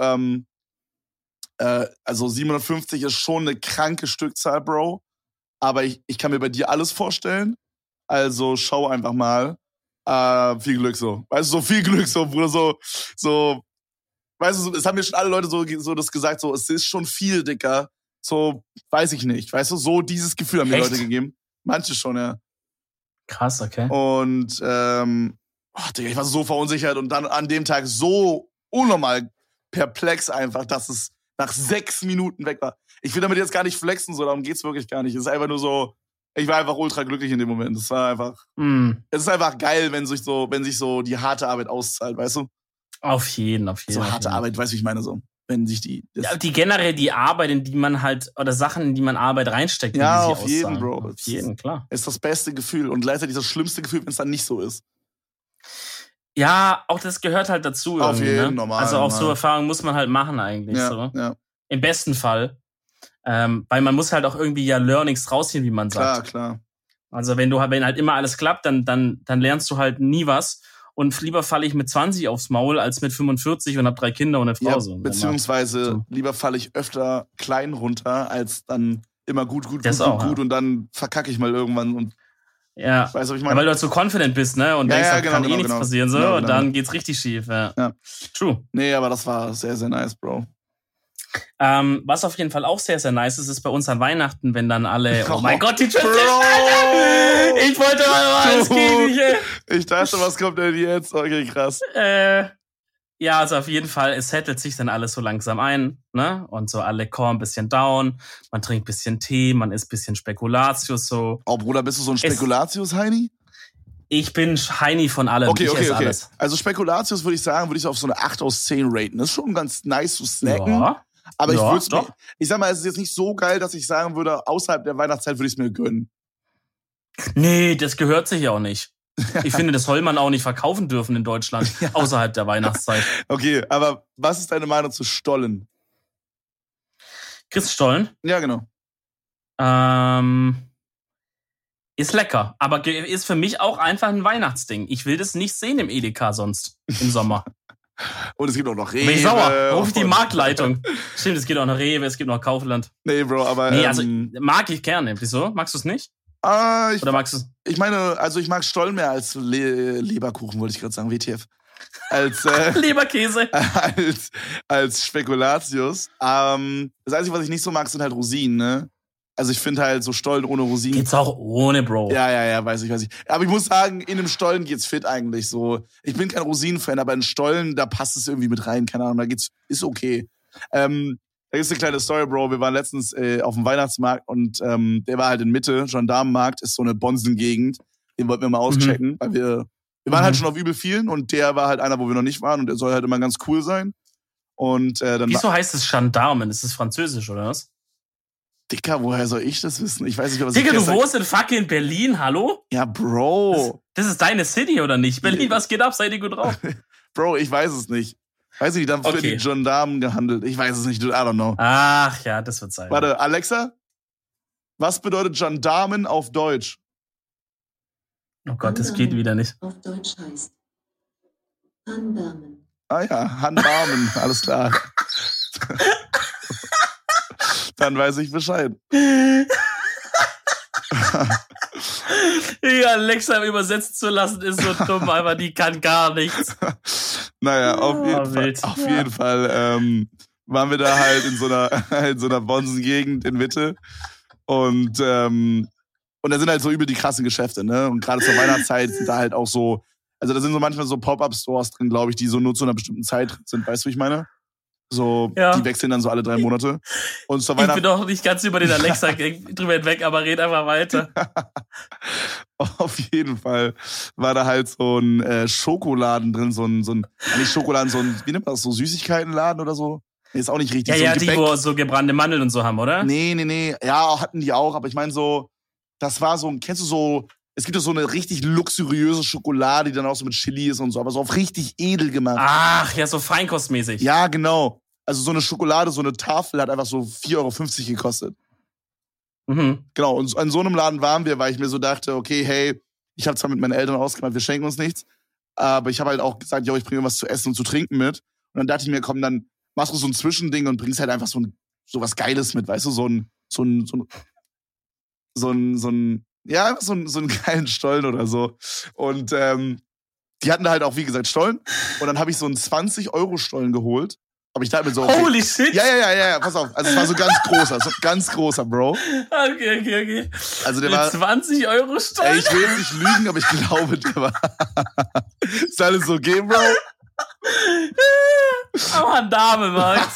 [SPEAKER 2] also 750 ist schon eine kranke Stückzahl, Bro. Aber ich kann mir bei dir alles vorstellen. Also schau einfach mal. Viel Glück so. Weißt du, so viel Glück so, Bruder, so, weißt du, es haben mir schon alle Leute so das gesagt, so, es ist schon viel, Dicker. So, weiß ich nicht. Weißt du, so dieses Gefühl haben mir Leute gegeben. Manche schon, ja.
[SPEAKER 3] Krass, okay.
[SPEAKER 2] Und, Digga, ich war so verunsichert und dann an dem Tag so unnormal perplex einfach, dass es nach 6 Minuten weg war. Ich will damit jetzt gar nicht flexen, so, darum geht's wirklich gar nicht. Es ist einfach nur so, ich war einfach ultra glücklich in dem Moment. Es war einfach, es ist einfach geil, wenn sich so die harte Arbeit auszahlt, weißt du?
[SPEAKER 3] Auf jeden.
[SPEAKER 2] So harte Arbeit, weißt du, wie ich meine, so. Wenn sich
[SPEAKER 3] die generell die Arbeit, in die man halt, oder Sachen, in die man Arbeit reinsteckt.
[SPEAKER 2] Ja, auf jeden, Bro.
[SPEAKER 3] Auf jeden, klar.
[SPEAKER 2] Ist das beste Gefühl und gleichzeitig das schlimmste Gefühl, wenn es dann nicht so ist.
[SPEAKER 3] Ja, auch das gehört halt dazu.
[SPEAKER 2] Auf jeden,
[SPEAKER 3] ne?
[SPEAKER 2] normal.
[SPEAKER 3] Also auch so Erfahrungen muss man halt machen eigentlich.
[SPEAKER 2] Ja,
[SPEAKER 3] so.
[SPEAKER 2] Ja.
[SPEAKER 3] Im besten Fall. Weil man muss halt auch irgendwie ja Learnings rausziehen, wie man sagt.
[SPEAKER 2] Klar.
[SPEAKER 3] Also wenn halt immer alles klappt, dann lernst du halt nie was. und lieber falle ich mit 20 aufs Maul als mit 45 und habe 3 Kinder und eine Frau.
[SPEAKER 2] Ja,
[SPEAKER 3] so.
[SPEAKER 2] beziehungsweise lieber falle ich öfter klein runter, als dann immer gut und dann verkacke ich mal irgendwann und
[SPEAKER 3] ja.
[SPEAKER 2] Weißt du, was ich meine?
[SPEAKER 3] Weil du halt so confident bist, ne? Und denkst, da kann nichts passieren, so. Und dann geht's richtig schief, ja. True.
[SPEAKER 2] Nee, aber das war sehr, sehr nice, Bro.
[SPEAKER 3] Was auf jeden Fall auch sehr, sehr nice ist bei uns an Weihnachten, wenn dann alle, oh mein Gott, die Transition, ich wollte mal was gegen
[SPEAKER 2] Ich dachte, was kommt denn jetzt? Okay, krass.
[SPEAKER 3] Ja, also auf jeden Fall, es settelt sich dann alles so langsam ein, ne? Und so alle kommen ein bisschen down, man trinkt ein bisschen Tee, man isst ein bisschen Spekulatius, so.
[SPEAKER 2] Oh, Bruder, bist du so ein Spekulatius-Heini?
[SPEAKER 3] Ich bin Heini von allem.
[SPEAKER 2] Okay.
[SPEAKER 3] Alles.
[SPEAKER 2] Also Spekulatius würde ich auf so eine 8 aus 10 raten. Das ist schon ganz nice zu snacken. Ja, aber ich sag mal, es ist jetzt nicht so geil, dass ich sagen würde, außerhalb der Weihnachtszeit würde ich es mir gönnen.
[SPEAKER 3] Nee, das gehört sich ja auch nicht. Ich finde, das soll man auch nicht verkaufen dürfen in Deutschland, außerhalb der Weihnachtszeit.
[SPEAKER 2] Okay, aber was ist deine Meinung zu Stollen?
[SPEAKER 3] Christstollen?
[SPEAKER 2] Ja, genau.
[SPEAKER 3] Ist lecker, aber ist für mich auch einfach ein Weihnachtsding. Ich will das nicht sehen im Edeka sonst, im Sommer.
[SPEAKER 2] Und es gibt auch noch Rewe.
[SPEAKER 3] Bin ich sauer, ruf die Marktleitung. Stimmt, es gibt auch noch Rewe, es gibt noch Kaufland.
[SPEAKER 2] Nee, Bro, aber...
[SPEAKER 3] Nee, also mag ich gerne. Wieso? Magst du es nicht? Oder magst du es?
[SPEAKER 2] Ich meine, also ich mag Stollen mehr als Leberkuchen, wollte ich gerade sagen, WTF. Als
[SPEAKER 3] Leberkäse.
[SPEAKER 2] Als Spekulatius. Das Einzige, was ich nicht so mag, sind halt Rosinen, ne? Also ich finde halt so Stollen ohne Rosinen.
[SPEAKER 3] Geht's auch ohne, Bro.
[SPEAKER 2] Ja, weiß ich. Aber ich muss sagen, in einem Stollen geht's fit eigentlich so. Ich bin kein Rosinen-Fan, aber in Stollen, da passt es irgendwie mit rein, keine Ahnung, ist okay. Da ist eine kleine Story, Bro. Wir waren letztens auf dem Weihnachtsmarkt und der war halt in Mitte. Gendarmenmarkt ist so eine Bonsengegend. Den wollten wir mal auschecken, weil wir waren halt schon auf übel vielen und der war halt einer, wo wir noch nicht waren und der soll halt immer ganz cool sein. Und dann
[SPEAKER 3] wieso heißt es Gendarmen? Ist es französisch oder was?
[SPEAKER 2] Dicker, woher soll ich das wissen? Ich weiß nicht, was
[SPEAKER 3] Digga, du wohnst in fucking Berlin, hallo?
[SPEAKER 2] Ja, Bro.
[SPEAKER 3] Das ist deine City, oder nicht? Berlin, was geht ab? Seid ihr gut drauf?
[SPEAKER 2] Bro, ich weiß es nicht. Weiß ich nicht, dann wird die Gendarmen gehandelt. Ich weiß es nicht, I don't know.
[SPEAKER 3] Ach ja, das wird sein.
[SPEAKER 2] Warte, Alexa? Was bedeutet Gendarmen auf Deutsch?
[SPEAKER 3] Oh Gott, das geht wieder nicht.
[SPEAKER 4] Auf Deutsch heißt Handbarmen.
[SPEAKER 2] Ah ja, Handbarmen, alles klar. Dann weiß ich Bescheid.
[SPEAKER 3] Ja, Alexa übersetzen zu lassen ist so dumm, aber die kann gar nichts.
[SPEAKER 2] Naja, auf jeden Fall waren wir da halt in so einer Bonsengegend in Mitte und da sind halt so übel die krassen Geschäfte, ne? Und gerade zur Weihnachtszeit sind da halt auch so, also da sind so manchmal so Pop-Up-Stores drin, glaube ich, die so nur zu einer bestimmten Zeit sind, weißt du, wie ich meine? So, die wechseln dann so alle 3 Monate. Und zur
[SPEAKER 3] ich bin doch nicht ganz über den Alexa drüber hinweg, aber red einfach weiter.
[SPEAKER 2] Auf jeden Fall war da halt so ein Schokoladen drin, nicht Schokoladen, wie nennt man das, so Süßigkeitenladen oder so? Nee, ist auch nicht richtig.
[SPEAKER 3] Ja,
[SPEAKER 2] so
[SPEAKER 3] die, wo so gebrannte Mandeln und so haben, oder?
[SPEAKER 2] Nee. Ja, hatten die auch, aber ich meine so, das war so, kennst du so, es gibt ja so eine richtig luxuriöse Schokolade, die dann auch so mit Chili ist und so, aber so auf richtig edel gemacht.
[SPEAKER 3] Ach, ja, so feinkostmäßig.
[SPEAKER 2] Ja, genau. Also so eine Schokolade, so eine Tafel hat einfach so 4,50 € gekostet.
[SPEAKER 3] Mhm.
[SPEAKER 2] Genau, und an so einem Laden waren wir, weil ich mir so dachte, okay, hey, ich habe zwar mit meinen Eltern ausgemacht, wir schenken uns nichts, aber ich habe halt auch gesagt, ich bringe was zu essen und zu trinken mit. Und dann dachte ich mir, komm, dann machst du so ein Zwischending und bringst halt einfach so was Geiles mit, weißt du, so einen geilen Stollen oder so. Und die hatten da halt auch, wie gesagt, Stollen. Und dann habe ich so einen 20-€ Stollen geholt. Aber ich dachte mir so, okay,
[SPEAKER 3] holy shit!
[SPEAKER 2] Ja, pass auf. Also es war so ganz großer, Bro.
[SPEAKER 3] Okay.
[SPEAKER 2] Also der war
[SPEAKER 3] 20€ Stollen?
[SPEAKER 2] Ey, ich will jetzt nicht lügen, aber ich glaube, der war... Ist alles okay, Bro?
[SPEAKER 3] Am Handamenmarkt.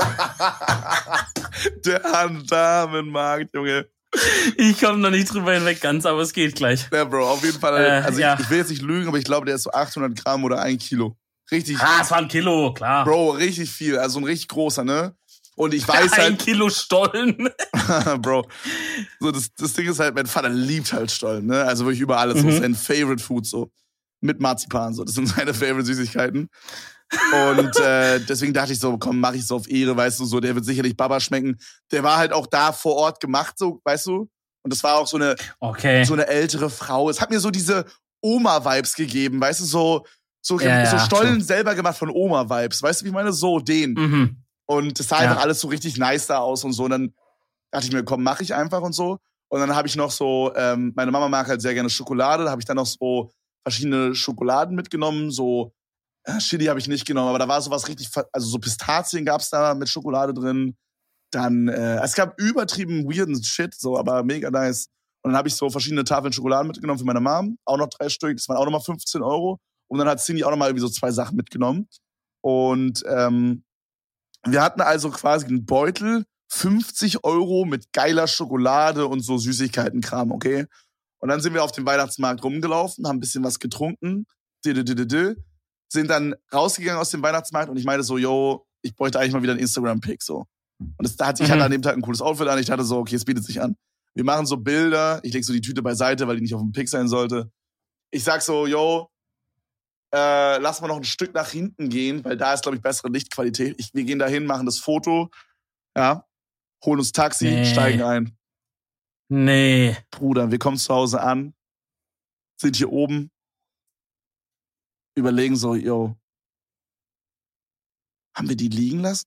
[SPEAKER 2] Der Handamenmarkt, Junge.
[SPEAKER 3] Ich komme noch nicht drüber hinweg ganz, aber es geht gleich.
[SPEAKER 2] Ja, Bro, auf jeden Fall. Also ich will jetzt nicht lügen, aber ich glaube, der ist so 800 Gramm oder 1 Kilo. Richtig.
[SPEAKER 3] Es war 1 Kilo, klar.
[SPEAKER 2] Bro, richtig viel. Also ein richtig großer, ne? Und ich weiß halt...
[SPEAKER 3] 1 Kilo Stollen.
[SPEAKER 2] Bro. So, das Ding ist halt, mein Vater liebt halt Stollen, ne? Also wirklich über alles. So sein Favorite Food, so. Mit Marzipan, so. Das sind seine Favorite Süßigkeiten. Und deswegen dachte ich so, komm, mach ich so auf Ehre, weißt du, so, der wird sicherlich Baba schmecken. Der war halt auch da vor Ort gemacht, so, weißt du? Und das war auch so eine ältere Frau. Es hat mir so diese Oma-Vibes gegeben, weißt du, so So Stollen selber gemacht von Oma-Vibes. Weißt du, wie ich meine? So, den.
[SPEAKER 3] Mhm.
[SPEAKER 2] Und das sah einfach alles so richtig nice da aus und so. Und dann dachte ich mir, komm, mach ich einfach und so. Und dann habe ich noch so, meine Mama mag halt sehr gerne Schokolade. Da habe ich dann noch so verschiedene Schokoladen mitgenommen. So, Chili habe ich nicht genommen, aber da war sowas richtig, also so Pistazien gab's da mit Schokolade drin. Dann, es gab übertrieben weirden Shit, so, aber mega nice. Und dann habe ich so verschiedene Tafeln Schokolade mitgenommen für meine Mom. Auch noch 3 Stück. Das waren auch nochmal 15 €. Und dann hat Cindy auch nochmal irgendwie so 2 Sachen mitgenommen. Und wir hatten also quasi einen Beutel, 50 € mit geiler Schokolade und so Süßigkeitenkram, okay? Und dann sind wir auf dem Weihnachtsmarkt rumgelaufen, haben ein bisschen was getrunken, sind dann rausgegangen aus dem Weihnachtsmarkt und ich meinte so, yo, ich bräuchte eigentlich mal wieder einen Instagram-Pic, so. Und ich hatte an dem Tag ein cooles Outfit an, ich dachte so, okay, es bietet sich an. Wir machen so Bilder, ich leg so die Tüte beiseite, weil die nicht auf dem Pic sein sollte. Ich sag so, yo, lass mal noch ein Stück nach hinten gehen, weil da ist, glaube ich, bessere Lichtqualität. Wir gehen dahin, machen das Foto, ja, holen uns Taxi, steigen ein.
[SPEAKER 3] Nee.
[SPEAKER 2] Bruder, wir kommen zu Hause an, sind hier oben, überlegen so, yo, haben wir die liegen lassen?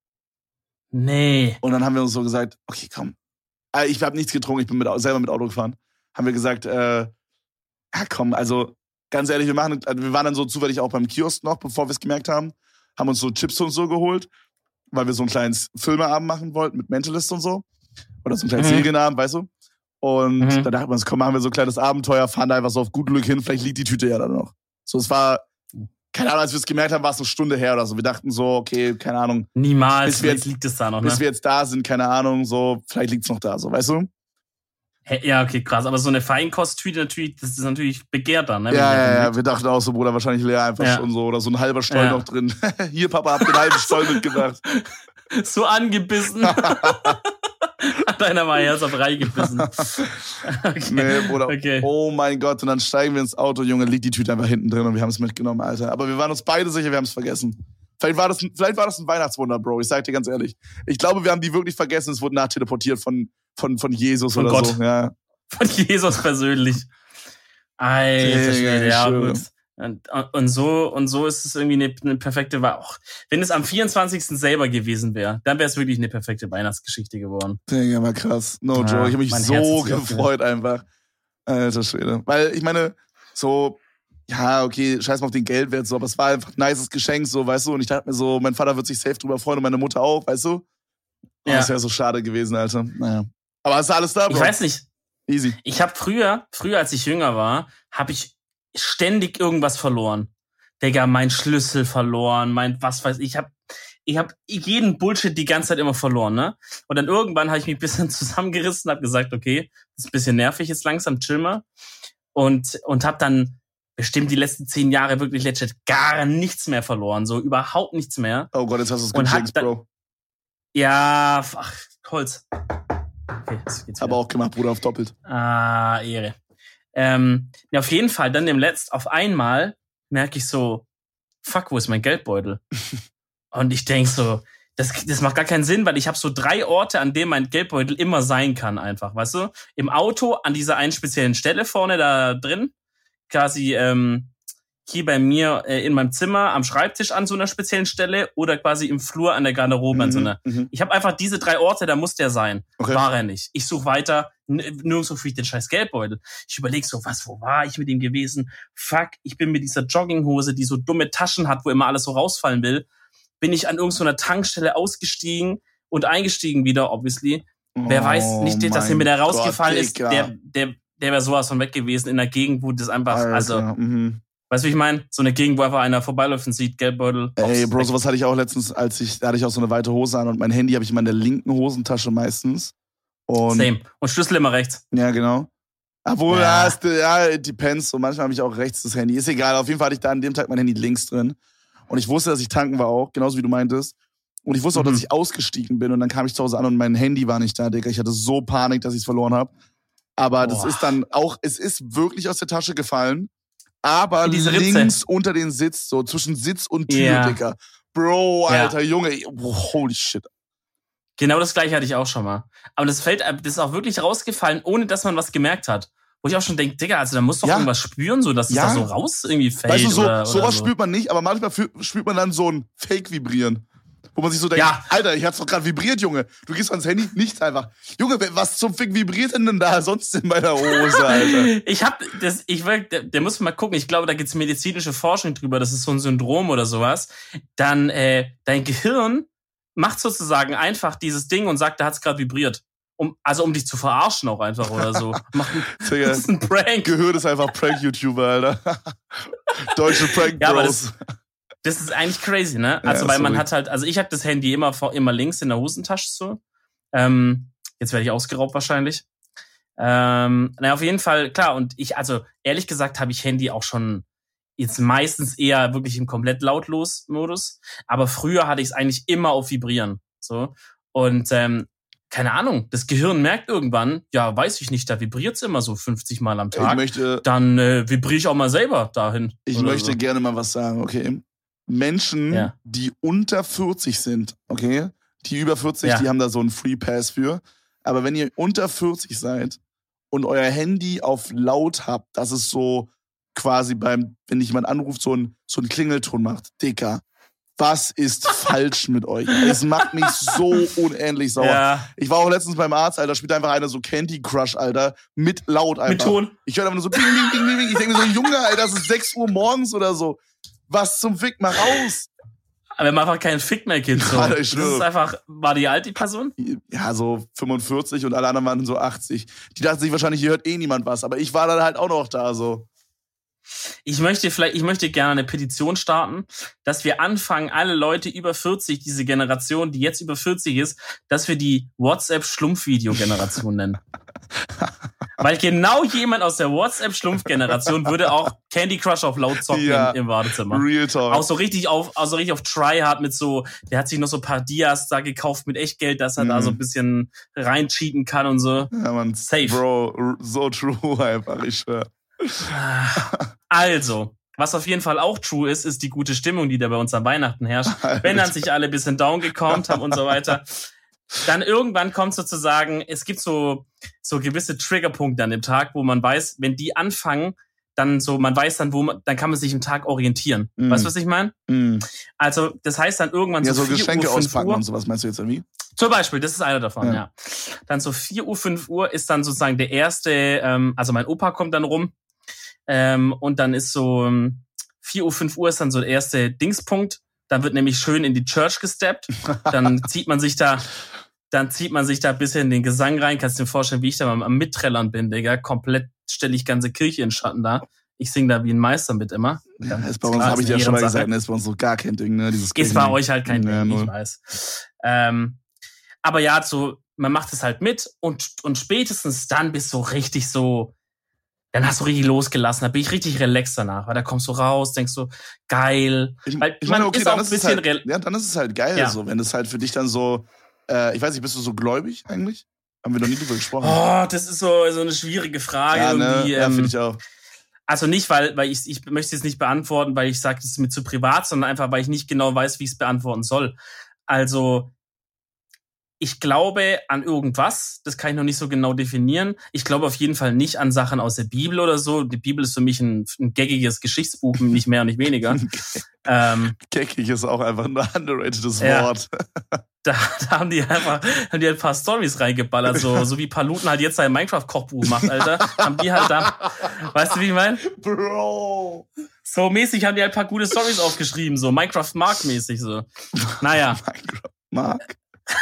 [SPEAKER 3] Nee.
[SPEAKER 2] Und dann haben wir uns so gesagt, okay, komm. Ich habe nichts getrunken, ich bin selber mit Auto gefahren. Haben wir gesagt, ja komm, also ganz ehrlich, wir waren dann so zufällig auch beim Kiosk noch, bevor wir es gemerkt haben uns so Chips und so geholt, weil wir so einen kleinen Filmeabend machen wollten mit Mentalist und so. Oder so einen kleinen Serienabend, weißt du? Und da dachten wir uns, komm, machen wir so ein kleines Abenteuer, fahren da einfach so auf gut Glück hin, vielleicht liegt die Tüte ja dann noch. So, es war, keine Ahnung, als wir es gemerkt haben, war es eine Stunde her oder so. Wir dachten so, okay, keine Ahnung.
[SPEAKER 3] Niemals, vielleicht liegt es da noch, ne?
[SPEAKER 2] Bis wir jetzt da sind, keine Ahnung, so, vielleicht liegt es noch da, so, weißt du?
[SPEAKER 3] Ja, okay, krass. Aber so eine Feinkosttüte natürlich, das ist natürlich begehrt dann, ne?
[SPEAKER 2] Ja, wir dachten auch so, Bruder, wahrscheinlich leer einfach schon so. Oder so ein halber Stollen noch drin. Hier, Papa, hab den halben Stollen mitgebracht.
[SPEAKER 3] So angebissen. Hat einer mal Herz auf Reihe gebissen.
[SPEAKER 2] Okay. Nee, Bruder. Okay. Oh mein Gott. Und dann steigen wir ins Auto, Junge, liegt die Tüte einfach hinten drin und wir haben es mitgenommen, Alter. Aber wir waren uns beide sicher, wir haben es vergessen. Vielleicht war das ein Weihnachtswunder, Bro. Ich sag dir ganz ehrlich. Ich glaube, wir haben die wirklich vergessen. Es wurde nachteleportiert von Jesus von oder Gott. So. Ja.
[SPEAKER 3] Von Jesus persönlich. Alter Schwede, ja gut. Und so ist es irgendwie eine perfekte auch wenn es am 24. selber gewesen wäre, dann wäre es wirklich eine perfekte Weihnachtsgeschichte geworden.
[SPEAKER 2] Ja, war krass. No joke. Ich habe mich so gefreut einfach. Alter Schwede. Weil ich meine, so, ja, okay, scheiß mal auf den Geldwert, so, aber es war einfach ein nices Geschenk, so, weißt du, und ich dachte mir so, mein Vater wird sich safe drüber freuen und meine Mutter auch, weißt du? Das wäre so schade gewesen, Alter. Naja. Aber ist alles da, Bro?
[SPEAKER 3] Ich weiß nicht.
[SPEAKER 2] Easy.
[SPEAKER 3] Ich habe früher, als ich jünger war, habe ich ständig irgendwas verloren. Digga, mein Schlüssel verloren, was weiß ich. Ich hab jeden Bullshit die ganze Zeit immer verloren, ne? Und dann irgendwann habe ich mich ein bisschen zusammengerissen, habe gesagt, okay, das ist ein bisschen nervig jetzt langsam, chill mal. Und habe dann bestimmt die letzten 10 Jahre wirklich legit gar nichts mehr verloren, so überhaupt nichts mehr.
[SPEAKER 2] Oh Gott, jetzt hast du es geschenkt, Bro.
[SPEAKER 3] Ja, ach, Holz. Okay, jetzt geht's wieder.
[SPEAKER 2] Aber auch gemacht, Bruder, auf doppelt.
[SPEAKER 3] Ehre. Ja, auf jeden Fall, dann auf einmal merke ich so, fuck, wo ist mein Geldbeutel? Und ich denk so, das macht gar keinen Sinn, weil ich habe so 3 Orte, an denen mein Geldbeutel immer sein kann einfach, weißt du? Im Auto, an dieser einen speziellen Stelle vorne da drin, quasi hier bei mir in meinem Zimmer am Schreibtisch an so einer speziellen Stelle oder quasi im Flur an der Garderobe an so einer. Ich habe einfach diese 3 Orte, da muss der sein. Okay. War er nicht. Ich suche weiter, nirgendwo finde ich den scheiß Geldbeutel. Ich überlege so, wo war ich mit ihm gewesen? Fuck, ich bin mit dieser Jogginghose, die so dumme Taschen hat, wo immer alles so rausfallen will, bin ich an irgendeiner Tankstelle ausgestiegen und eingestiegen wieder, obviously. Wer weiß nicht, dass er mir da rausgefallen ist, der wäre sowas von weg gewesen in der Gegend, wo das einfach, weißt du, wie ich meine? So eine Gegend, wo einfach einer vorbeiläuft und sieht, Geldbeutel.
[SPEAKER 2] Ey, Bro, sowas hatte ich auch letztens, da hatte ich auch so eine weite Hose an und mein Handy habe ich immer in der linken Hosentasche meistens. Und
[SPEAKER 3] same. Und Schlüssel immer rechts.
[SPEAKER 2] Ja, genau. Obwohl, it depends. So, manchmal habe ich auch rechts das Handy. Ist egal. Auf jeden Fall hatte ich da an dem Tag mein Handy links drin. Und ich wusste, dass ich tanken war auch, genauso wie du meintest. Und ich wusste auch, dass ich ausgestiegen bin. Und dann kam ich zu Hause an und mein Handy war nicht da, Digga. Ich hatte so Panik, dass ich es verloren habe. Aber das ist dann auch, es ist wirklich aus der Tasche gefallen. Aber links unter den Sitz, so zwischen Sitz und Tür, Digga. Bro, Alter, Junge, holy shit.
[SPEAKER 3] Genau das Gleiche hatte ich auch schon mal. Aber das ist auch wirklich rausgefallen, ohne dass man was gemerkt hat. Wo ich auch schon denke, Digga, also da muss doch irgendwas spüren, so dass es da so raus irgendwie fällt.
[SPEAKER 2] Weißt du, sowas
[SPEAKER 3] so.
[SPEAKER 2] spürt man nicht, aber manchmal spürt man dann so ein Fake-Vibrieren. Wo man sich so denkt, Alter, ich hab's doch gerade vibriert, Junge. Du gehst ans Handy, nichts einfach. Junge, was zum Fick vibriert denn da sonst in meiner Hose, Alter?
[SPEAKER 3] Der muss mal gucken, ich glaube, da gibt's medizinische Forschung drüber, das ist so ein Syndrom oder sowas. Dann, dein Gehirn macht sozusagen einfach dieses Ding und sagt, da hat's gerade vibriert. Um dich zu verarschen auch einfach oder so. Das ist ein Prank.
[SPEAKER 2] Gehirn ist einfach Prank-YouTuber, Alter. Deutsche Prank-Bros.
[SPEAKER 3] Das ist eigentlich crazy, ne? Also, weil man hat halt, also ich habe das Handy immer links in der Hosentasche so. Jetzt werde ich ausgeraubt wahrscheinlich. Auf jeden Fall, klar. Und ehrlich gesagt habe ich Handy auch schon jetzt meistens eher wirklich im komplett lautlos Modus. Aber früher hatte ich es eigentlich immer auf Vibrieren. So. Und keine Ahnung, das Gehirn merkt irgendwann, ja, weiß ich nicht, da vibriert's immer so 50 Mal am Tag. Dann vibriere ich auch mal selber dahin.
[SPEAKER 2] Ich möchte gerne mal was sagen, okay? Menschen, die unter 40 sind, okay? Die über 40, die haben da so einen Free Pass für. Aber wenn ihr unter 40 seid und euer Handy auf laut habt, dass es so quasi wenn dich jemand anruft, so ein Klingelton macht, Dicker, was ist falsch mit euch? Es macht mich so unendlich sauer. Ja. Ich war auch letztens beim Arzt, Alter, spielt einfach einer so Candy Crush, Alter, mit laut einfach.
[SPEAKER 3] Mit Ton?
[SPEAKER 2] Ich höre einfach nur so ding, ding, ding, ding, ding. Ich denke mir so, Junge, Alter, das ist 6 Uhr morgens oder so. Was zum Fick, mach raus!
[SPEAKER 3] Aber wir haben einfach keinen Fick mehr, Kind. So. Das ist einfach, war die alt, die Person?
[SPEAKER 2] Ja, so 45 und alle anderen waren so 80. Die dachten sich wahrscheinlich, hier hört eh niemand was. Aber ich war dann halt auch noch da, so.
[SPEAKER 3] Ich möchte gerne eine Petition starten, dass wir anfangen, alle Leute über 40, diese Generation, die jetzt über 40 ist, dass wir die WhatsApp-Schlumpf-Video-Generation nennen. Weil genau jemand aus der WhatsApp-Schlumpf-Generation würde auch Candy Crush auf laut zocken im Badezimmer.
[SPEAKER 2] Real Talk.
[SPEAKER 3] Auch so richtig auf Tryhard mit so, der hat sich noch so ein paar Dias da gekauft mit Echtgeld, dass er da so ein bisschen reincheaten kann und so.
[SPEAKER 2] Ja, man, safe. Bro, so true einfach, ich schwör.
[SPEAKER 3] Also, was auf jeden Fall auch true ist die gute Stimmung, die da bei uns an Weihnachten herrscht. Wenn dann sich alle ein bisschen down gekommt haben und so weiter. Dann irgendwann kommt sozusagen, es gibt so gewisse Triggerpunkte an dem Tag, wo man weiß, wenn die anfangen, dann so, man weiß dann, dann kann man sich im Tag orientieren. Weißt du, was ich meine? Also, das heißt dann irgendwann
[SPEAKER 2] so 4 Geschenke Uhr, 5 auspacken Uhr. Und sowas, meinst du jetzt irgendwie?
[SPEAKER 3] Zum Beispiel, das ist einer davon, ja. Dann so 4 Uhr, 5 Uhr ist dann sozusagen der erste, also mein Opa kommt dann rum, und dann ist so 4 Uhr, 5 Uhr ist dann so der erste Dingspunkt. Dann wird nämlich schön in die Church gesteppt. Dann zieht man sich da ein bisschen den Gesang rein. Kannst du dir vorstellen, wie ich da mal am Mitträllern bin, Digga. Komplett stelle ich ganze Kirche in Schatten da. Ich singe da wie ein Meister mit immer.
[SPEAKER 2] Ja, ist bei uns, habe ich dir ja schon mal gesagt, ist bei uns so gar kein Ding, ne? Dieses
[SPEAKER 3] ist bei euch halt kein Ding, ich weiß. Aber ja, so, man macht es halt mit und spätestens dann bist du richtig so, dann hast du richtig losgelassen, da bin ich richtig relaxed danach, weil da kommst du raus, denkst du, geil.
[SPEAKER 2] Ich meine, okay, dann ist es halt geil, so, wenn es halt für dich dann so, ich weiß nicht, bist du so gläubig eigentlich? Haben wir noch nie drüber gesprochen.
[SPEAKER 3] Oh, das ist so eine schwierige Frage.
[SPEAKER 2] Ja, ne?
[SPEAKER 3] Irgendwie.
[SPEAKER 2] Ja, finde ich auch.
[SPEAKER 3] Also nicht, weil ich möchte es nicht beantworten, weil ich sage, das ist mir zu privat, sondern einfach, weil ich nicht genau weiß, wie ich es beantworten soll. Also, ich glaube an irgendwas, das kann ich noch nicht so genau definieren. Ich glaube auf jeden Fall nicht an Sachen aus der Bibel oder so. Die Bibel ist für mich ein gaggiges Geschichtsbuch, nicht mehr und nicht weniger.
[SPEAKER 2] Gaggig ist auch einfach ein underratedes Wort.
[SPEAKER 3] Da haben die ein paar Storys reingeballert, so wie Paluten halt jetzt sein Minecraft-Kochbuch macht, Alter. Haben die halt da, weißt du, wie ich meine? Bro. So mäßig haben die halt ein paar gute Storys aufgeschrieben, so Minecraft-Mark-mäßig, so. Naja.
[SPEAKER 2] Minecraft-Mark?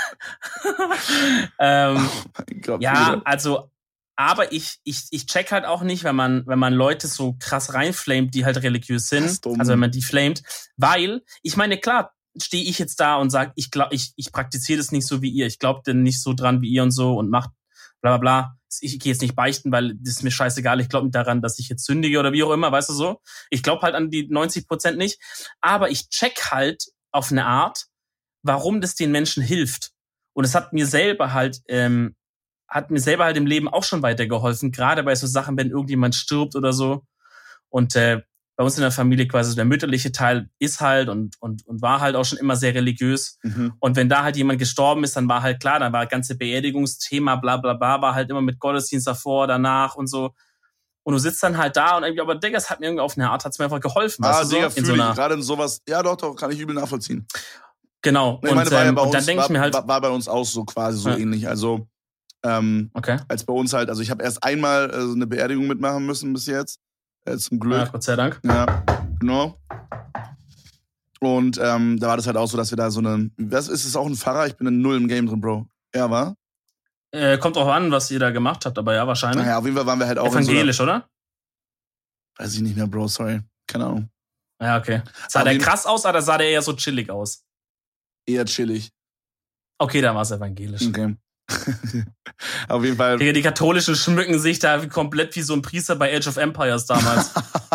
[SPEAKER 3] Oh mein Gott, ja, also, aber ich check halt auch nicht, wenn man Leute so krass reinflamet, die halt religiös sind, also wenn man die flamet, weil, ich meine, klar, stehe ich jetzt da und sage, ich praktiziere das nicht so wie ihr, ich glaube denn nicht so dran wie ihr und so und macht bla bla bla. Ich gehe jetzt nicht beichten, weil das ist mir scheißegal, ich glaube nicht daran, dass ich jetzt sündige oder wie auch immer, weißt du so. Ich glaube halt an die 90% nicht, aber ich check halt auf eine Art, warum das den Menschen hilft. Und es hat mir selber halt im Leben auch schon weitergeholfen, gerade bei so Sachen, wenn irgendjemand stirbt oder so. Und bei uns in der Familie quasi der mütterliche Teil ist halt und war halt auch schon immer sehr religiös. Mhm. Und wenn da halt jemand gestorben ist, dann war halt klar, dann war das ganze Beerdigungsthema, bla bla bla, war halt immer mit Gottesdienst davor, danach und so. Und du sitzt dann halt da und irgendwie, aber Digga, es hat mir irgendwie auf eine Art, hat's mir einfach geholfen.
[SPEAKER 2] Digga, fühle ich. Gerade in sowas, ja doch, kann ich übel nachvollziehen.
[SPEAKER 3] Genau.
[SPEAKER 2] Ich meine,
[SPEAKER 3] und dann denke ich mir halt...
[SPEAKER 2] War bei uns auch so quasi so ähnlich. Also,
[SPEAKER 3] okay.
[SPEAKER 2] als bei uns halt, also ich habe erst einmal eine Beerdigung mitmachen müssen bis jetzt. Zum Glück.
[SPEAKER 3] Ja, Gott sei Dank.
[SPEAKER 2] Ja, genau. Und da war das halt auch so, dass wir da so ist es auch ein Pfarrer? Ich bin in null im Game drin, Bro. Ja, war?
[SPEAKER 3] Kommt drauf an, was ihr da gemacht habt, aber ja, wahrscheinlich.
[SPEAKER 2] Naja, auf jeden Fall waren wir halt auch
[SPEAKER 3] evangelisch, oder?
[SPEAKER 2] Weiß ich nicht mehr, Bro, sorry. Keine Ahnung.
[SPEAKER 3] Ja, okay. Sah der krass aus oder sah der eher so chillig aus?
[SPEAKER 2] Eher chillig.
[SPEAKER 3] Okay, dann war es evangelisch.
[SPEAKER 2] Okay. Auf jeden Fall.
[SPEAKER 3] Die Katholischen schmücken sich da komplett wie so ein Priester bei Age of Empires damals.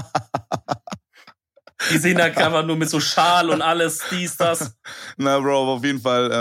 [SPEAKER 3] Die sehen da einfach nur mit so Schal und alles, dies, das.
[SPEAKER 2] Na, Bro, auf jeden Fall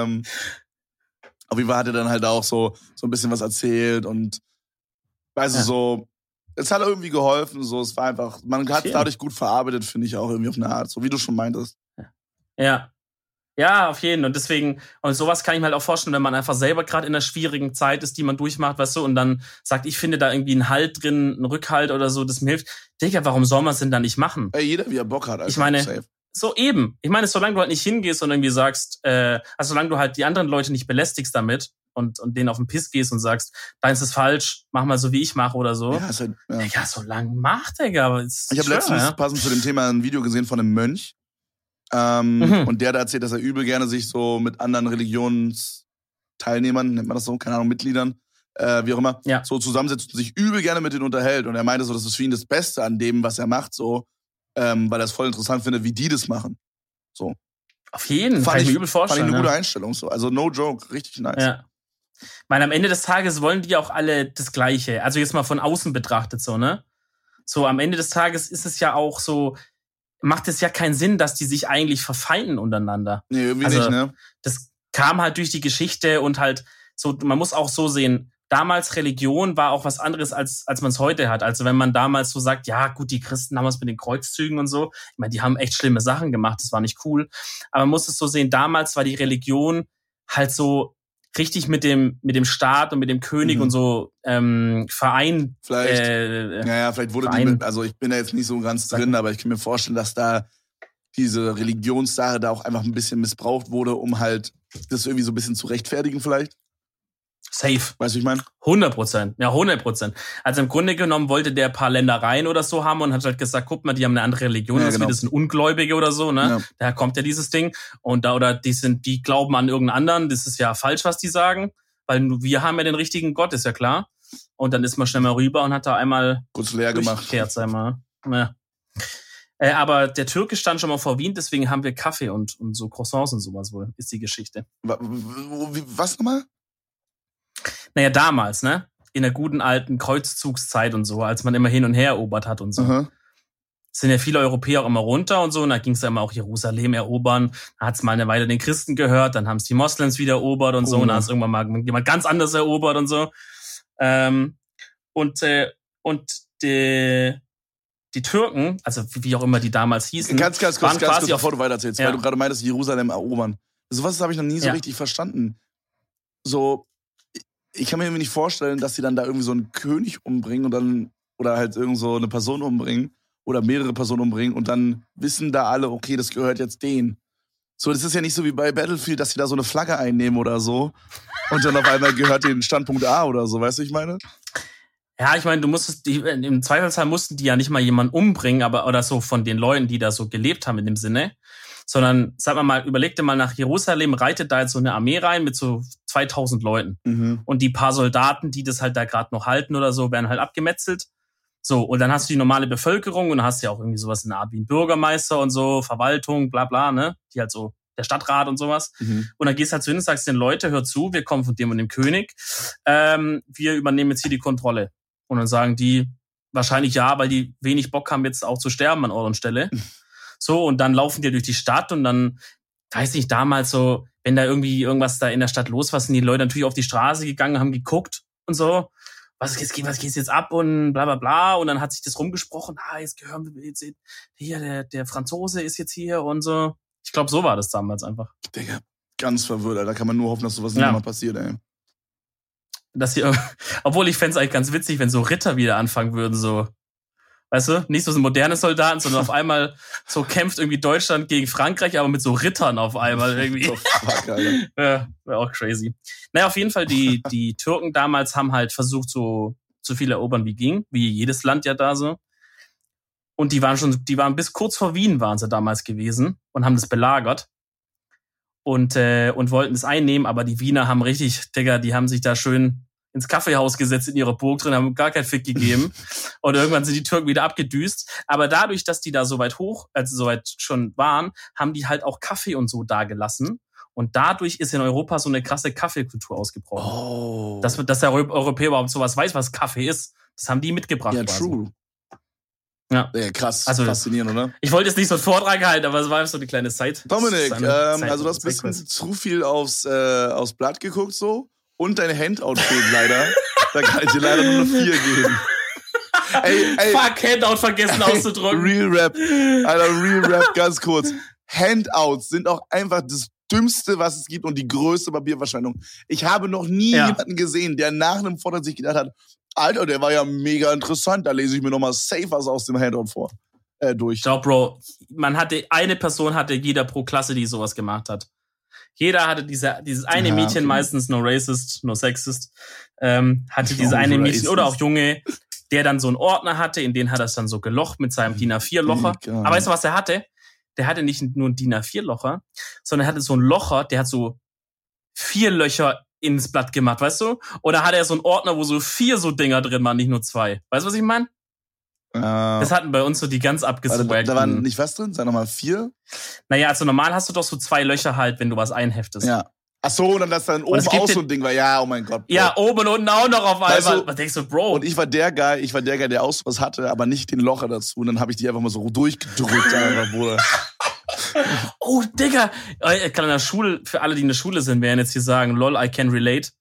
[SPEAKER 2] hat er dann halt auch so ein bisschen was erzählt und weißt du, so, es hat irgendwie geholfen, so, es war einfach, man hat es dadurch gut verarbeitet, finde ich auch irgendwie auf eine Art, so wie du schon meintest.
[SPEAKER 3] Ja. Ja, auf jeden Fall. Und deswegen, und sowas kann ich mir halt auch vorstellen, wenn man einfach selber gerade in einer schwierigen Zeit ist, die man durchmacht, weißt du, und dann sagt, ich finde da irgendwie einen Halt drin, einen Rückhalt oder so, das mir hilft. Digga, warum soll man es denn dann nicht machen?
[SPEAKER 2] Ey, jeder, wie er Bock hat. Also
[SPEAKER 3] ich meine,
[SPEAKER 2] safe.
[SPEAKER 3] So eben. Ich meine, solange du halt nicht hingehst und irgendwie sagst, also solange du halt die anderen Leute nicht belästigst damit und denen auf den Piss gehst und sagst, deins ist falsch, mach mal so, wie ich mache oder so.
[SPEAKER 2] Ja, ist halt, ja.
[SPEAKER 3] Digga, so lang mach, Digga.
[SPEAKER 2] Ich habe letztens passend zu dem Thema ein Video gesehen von einem Mönch. Und der hat erzählt, dass er übel gerne sich so mit anderen Religionsteilnehmern, nennt man das so, keine Ahnung, Mitgliedern, wie auch immer, so zusammensetzt und sich übel gerne mit denen unterhält. Und er meinte so, das ist für ihn das Beste an dem, was er macht, so, weil er es voll interessant findet, wie die das machen. So.
[SPEAKER 3] Auf jeden Fall. Kann ich mir übel vorstellen.
[SPEAKER 2] Fand ich eine gute Einstellung, so. Also no joke, richtig nice.
[SPEAKER 3] Ja. Ich meine, am Ende des Tages wollen die auch alle das Gleiche. Also jetzt mal von außen betrachtet, so, ne? So, am Ende des Tages ist es ja auch so, macht es ja keinen Sinn, dass die sich eigentlich verfeinden untereinander.
[SPEAKER 2] Nee, irgendwie
[SPEAKER 3] also,
[SPEAKER 2] nicht, ne?
[SPEAKER 3] Das kam halt durch die Geschichte und halt so, man muss auch so sehen, damals Religion war auch was anderes, als man es heute hat. Also wenn man damals so sagt, ja gut, die Christen haben es mit den Kreuzzügen und so. Ich meine, die haben echt schlimme Sachen gemacht, das war nicht cool. Aber man muss es so sehen, damals war die Religion halt so richtig mit dem Staat und mit dem König und so Verein.
[SPEAKER 2] Vielleicht, vielleicht wurde die also ich bin da jetzt nicht so ganz drin, aber ich kann mir vorstellen, dass da diese Religionssache da auch einfach ein bisschen missbraucht wurde, um halt das irgendwie so ein bisschen zu rechtfertigen vielleicht.
[SPEAKER 3] Safe.
[SPEAKER 2] Weißt du, ich meine?
[SPEAKER 3] 100%. Ja, 100%. Also im Grunde genommen wollte der ein paar Ländereien oder so haben und hat halt gesagt, guck mal, die haben eine andere Religion, das sind Ungläubige oder so, ne? Ja. Daher kommt ja dieses Ding. Und die glauben an irgendeinen anderen, das ist ja falsch, was die sagen, weil wir haben ja den richtigen Gott, ist ja klar. Und dann ist man schnell mal rüber und hat da einmal
[SPEAKER 2] kurz leer gemacht.
[SPEAKER 3] Einmal. Ja. Aber der Türke stand schon mal vor Wien, deswegen haben wir Kaffee und so Croissants und sowas wohl, ist die Geschichte.
[SPEAKER 2] Was nochmal?
[SPEAKER 3] Naja, damals, ne? In der guten alten Kreuzzugszeit und so, als man immer hin und her erobert hat und so. Sind ja viele Europäer auch immer runter und so. Und da ging es ja immer auch Jerusalem erobern. Da hat es mal eine Weile den Christen gehört, dann haben es die Moslems wieder erobert und so. Und dann hat es irgendwann mal jemand ganz anders erobert und so. Die Türken, also wie auch immer die damals hießen,
[SPEAKER 2] ganz kurz, bevor du weitererzählst, weil du gerade meintest, Jerusalem erobern. Sowas habe ich noch nie so richtig verstanden. So, ich kann mir irgendwie nicht vorstellen, dass sie dann da irgendwie so einen König umbringen und dann, oder halt irgend so eine Person umbringen oder mehrere Personen umbringen und dann wissen da alle, okay, das gehört jetzt denen. So, das ist ja nicht so wie bei Battlefield, dass sie da so eine Flagge einnehmen oder so und dann auf einmal gehört den Standpunkt A oder so, weißt du, ich meine?
[SPEAKER 3] Ja, ich meine, im Zweifelsfall mussten die ja nicht mal jemanden umbringen, oder so von den Leuten, die da so gelebt haben in dem Sinne, sondern, sag mal, überleg dir mal, nach Jerusalem reitet da jetzt so eine Armee rein mit so 2000 Leuten. Und die paar Soldaten, die das halt da gerade noch halten oder so, werden halt abgemetzelt. So, und dann hast du die normale Bevölkerung und dann hast du ja auch irgendwie sowas in der Art wie ein Bürgermeister und so, Verwaltung, bla bla, ne? Die halt so, der Stadtrat und sowas. Und dann gehst du halt so hin und sagst den Leuten, hört zu, wir kommen von dem und dem König, wir übernehmen jetzt hier die Kontrolle. Und dann sagen die wahrscheinlich ja, weil die wenig Bock haben, jetzt auch zu sterben an Ort und Stelle. So, und dann laufen die durch die Stadt und dann, weiß nicht, damals so, wenn da irgendwie irgendwas da in der Stadt los war, sind die Leute natürlich auf die Straße gegangen, haben geguckt und so. Was geht jetzt ab und bla bla bla. Und dann hat sich das rumgesprochen, jetzt gehören wir jetzt hier, der Franzose ist jetzt hier und so. Ich glaube, so war das damals einfach.
[SPEAKER 2] Digga, ganz verwirrt, Alter. Da kann man nur hoffen, dass sowas nicht mal passiert, ey.
[SPEAKER 3] Obwohl ich fände es eigentlich ganz witzig, wenn so Ritter wieder anfangen würden, so Weißt du, nicht so moderne Soldaten, sondern auf einmal so kämpft irgendwie Deutschland gegen Frankreich, aber mit so Rittern auf einmal irgendwie.
[SPEAKER 2] Oh, fuck, Alter.
[SPEAKER 3] Ja, wäre auch crazy. Naja, auf jeden Fall, die Türken damals haben halt versucht, so viel erobern wie ging, wie jedes Land ja da so. Und die waren bis kurz vor Wien waren sie damals gewesen und haben das belagert und wollten es einnehmen, aber die Wiener haben richtig, Digga, die haben sich da schön ins Kaffeehaus gesetzt in ihrer Burg drin, haben gar keinen Fick gegeben. Und irgendwann sind die Türken wieder abgedüst. Aber dadurch, dass die da so weit schon waren, haben die halt auch Kaffee und so da gelassen. Und dadurch ist in Europa so eine krasse Kaffeekultur ausgebrochen.
[SPEAKER 2] Oh.
[SPEAKER 3] Dass der Europäer überhaupt sowas weiß, was Kaffee ist. Das haben die mitgebracht.
[SPEAKER 2] Ja,
[SPEAKER 3] quasi.
[SPEAKER 2] true.
[SPEAKER 3] Ja,
[SPEAKER 2] krass.
[SPEAKER 3] Also,
[SPEAKER 2] faszinierend, oder?
[SPEAKER 3] Ich wollte jetzt nicht so einen Vortrag halten, aber es war so eine kleine Zeit.
[SPEAKER 2] Dominik, also du hast ein bisschen zu viel aufs Blatt geguckt so und dein Handout fehlt leider. Da kann ich dir leider nur eine 4 geben. Ey,
[SPEAKER 3] Fuck, Handout vergessen auszudrücken.
[SPEAKER 2] Real Rap. Alter, Real Rap, ganz kurz. Handouts sind auch einfach das Dümmste, was es gibt und die größte Papierverschwendung. Ich habe noch nie jemanden gesehen, der nach einem Vortrag sich gedacht hat, Alter, der war ja mega interessant, da lese ich mir nochmal safe was aus dem Handout durch.
[SPEAKER 3] Ich glaube, Bro, eine Person hatte jeder pro Klasse, die sowas gemacht hat. Jeder hatte dieses eine Mädchen, meistens no racist, no sexist, hatte dieses eine Mädchen oder auch Junge, der dann so einen Ordner hatte, in den hat er es dann so gelocht mit seinem DIN A4-Locher. Aber weißt du, was er hatte? Der hatte nicht nur ein DIN A4-Locher, sondern er hatte so einen Locher, der hat so 4 Löcher ins Blatt gemacht, weißt du? Oder hatte er so einen Ordner, wo so 4 so Dinger drin waren, nicht nur 2. Weißt du, was ich meine? Das hatten bei uns so die ganz abgeswaggten.
[SPEAKER 2] Da waren nicht was drin? Sag nochmal 4?
[SPEAKER 3] Naja, also normal hast du doch so 2 Löcher halt, wenn du was einheftest.
[SPEAKER 2] Ja. Ach so, und dann das dann oben auch so ein Ding war. Ja, oh mein Gott. Bro.
[SPEAKER 3] Ja, oben und unten auch noch auf einmal.
[SPEAKER 2] Weißt du,
[SPEAKER 3] was denkst du, Bro?
[SPEAKER 2] Und ich war der Guy, der auch sowas hatte, aber nicht den Locher dazu. Und dann habe ich die einfach mal so durchgedrückt, einfach, Bruder.
[SPEAKER 3] Oh, Digga. Kleiner Schule, für alle, die in der Schule sind, werden jetzt hier sagen, lol, I can relate.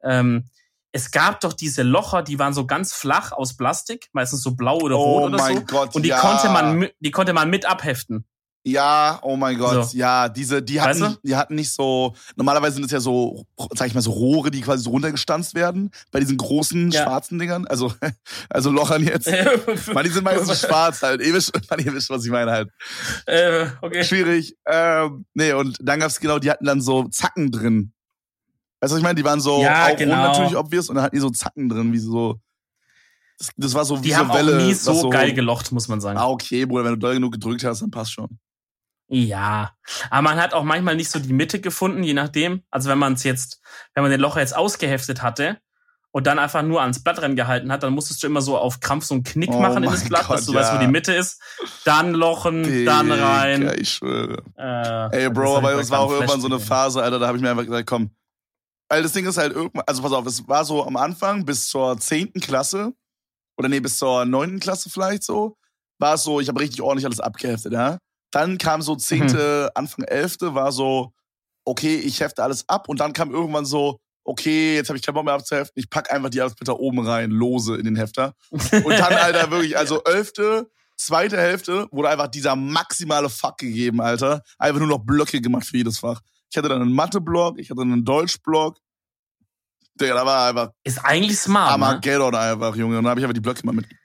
[SPEAKER 3] Es gab doch diese Locher, die waren so ganz flach aus Plastik, meistens so blau oder rot oder so. Oh mein
[SPEAKER 2] Gott,
[SPEAKER 3] und die konnte man mit abheften.
[SPEAKER 2] Ja, oh mein Gott,
[SPEAKER 3] so.
[SPEAKER 2] ja, die hatten nicht so, normalerweise sind es ja so, sag ich mal, so Rohre, die quasi so runtergestanzt werden, bei diesen großen, schwarzen Dingern, also Lochern jetzt. Man, die sind meistens schwarz halt, ihr wisst, was ich meine halt.
[SPEAKER 3] Okay.
[SPEAKER 2] Schwierig, nee, und dann gab's die hatten dann so Zacken drin. Weißt du, was ich meine? Die waren so auch rund natürlich obvious und dann hatten die so Zacken drin, wie so, das war so wie
[SPEAKER 3] die
[SPEAKER 2] so
[SPEAKER 3] haben
[SPEAKER 2] Welle.
[SPEAKER 3] Auch nie so geil gelocht, muss man sagen.
[SPEAKER 2] Ah, okay, Bruder, wenn du doll genug gedrückt hast, dann passt schon.
[SPEAKER 3] Ja, aber man hat auch manchmal nicht so die Mitte gefunden, je nachdem. Also wenn man den Locher jetzt ausgeheftet hatte und dann einfach nur ans Blatt rangehalten hat, dann musstest du immer so auf Krampf so einen Knick machen in das Blatt, dass du weißt, wo die Mitte ist. Dann lochen, dann rein.
[SPEAKER 2] Ja, ich schwöre. Ey, Bro, aber es war auch irgendwann so eine Phase, Alter, da habe ich mir einfach gesagt, komm. Weil das Ding ist halt irgendwann, also pass auf, es war so am Anfang bis zur 10. Klasse, oder nee, bis zur 9. Klasse vielleicht so, war es so, ich habe richtig ordentlich alles abgeheftet, ja. Dann kam so 10., Anfang 11. war so, okay, ich hefte alles ab. Und dann kam irgendwann so, okay, jetzt habe ich keinen Bock mehr abzuheften. Ich pack einfach die Arbeitsblätter oben rein, lose in den Hefter. Und dann, Alter, wirklich, also 11., zweite Hälfte wurde einfach dieser maximale Fuck gegeben, Alter. Einfach nur noch Blöcke gemacht für jedes Fach. Ich hatte dann einen Mathe-Block, ich hatte einen Deutsch-Block. Der da war einfach...
[SPEAKER 3] Ist eigentlich smart,
[SPEAKER 2] Armageddon einfach, Junge. Und dann habe ich einfach die Blöcke mal mit...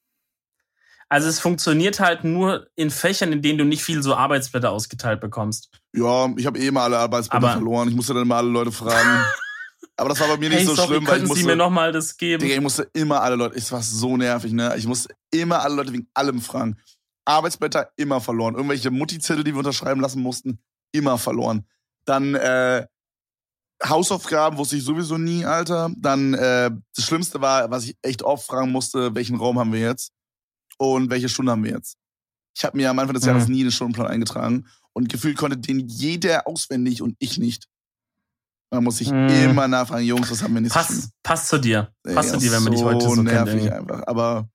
[SPEAKER 3] Also es funktioniert halt nur in Fächern, in denen du nicht viel so Arbeitsblätter ausgeteilt bekommst.
[SPEAKER 2] Ja, ich habe immer alle Arbeitsblätter verloren. Ich musste dann immer alle Leute fragen. Aber das war bei mir nicht so schlimm, weil ich musste...
[SPEAKER 3] Sie mir nochmal das geben?
[SPEAKER 2] Digga, ich musste immer alle Leute... Es war so nervig, ne? Ich musste immer alle Leute wegen allem fragen. Arbeitsblätter immer verloren. Irgendwelche Mutti-Zettel, die wir unterschreiben lassen mussten, immer verloren. Dann Hausaufgaben wusste ich sowieso nie, Alter. Dann das Schlimmste war, was ich echt oft fragen musste, welchen Raum haben wir jetzt? Und welche Stunde haben wir jetzt? Ich habe mir am Anfang des Jahres nie den Stundenplan eingetragen und gefühlt konnte den jeder auswendig und ich nicht. Man muss sich immer nachfragen, Jungs, was haben wir nicht?
[SPEAKER 3] Passt zu dir. Passt zu dir, wenn man dich heute so
[SPEAKER 2] nervig
[SPEAKER 3] kennt.
[SPEAKER 2] Einfach. Aber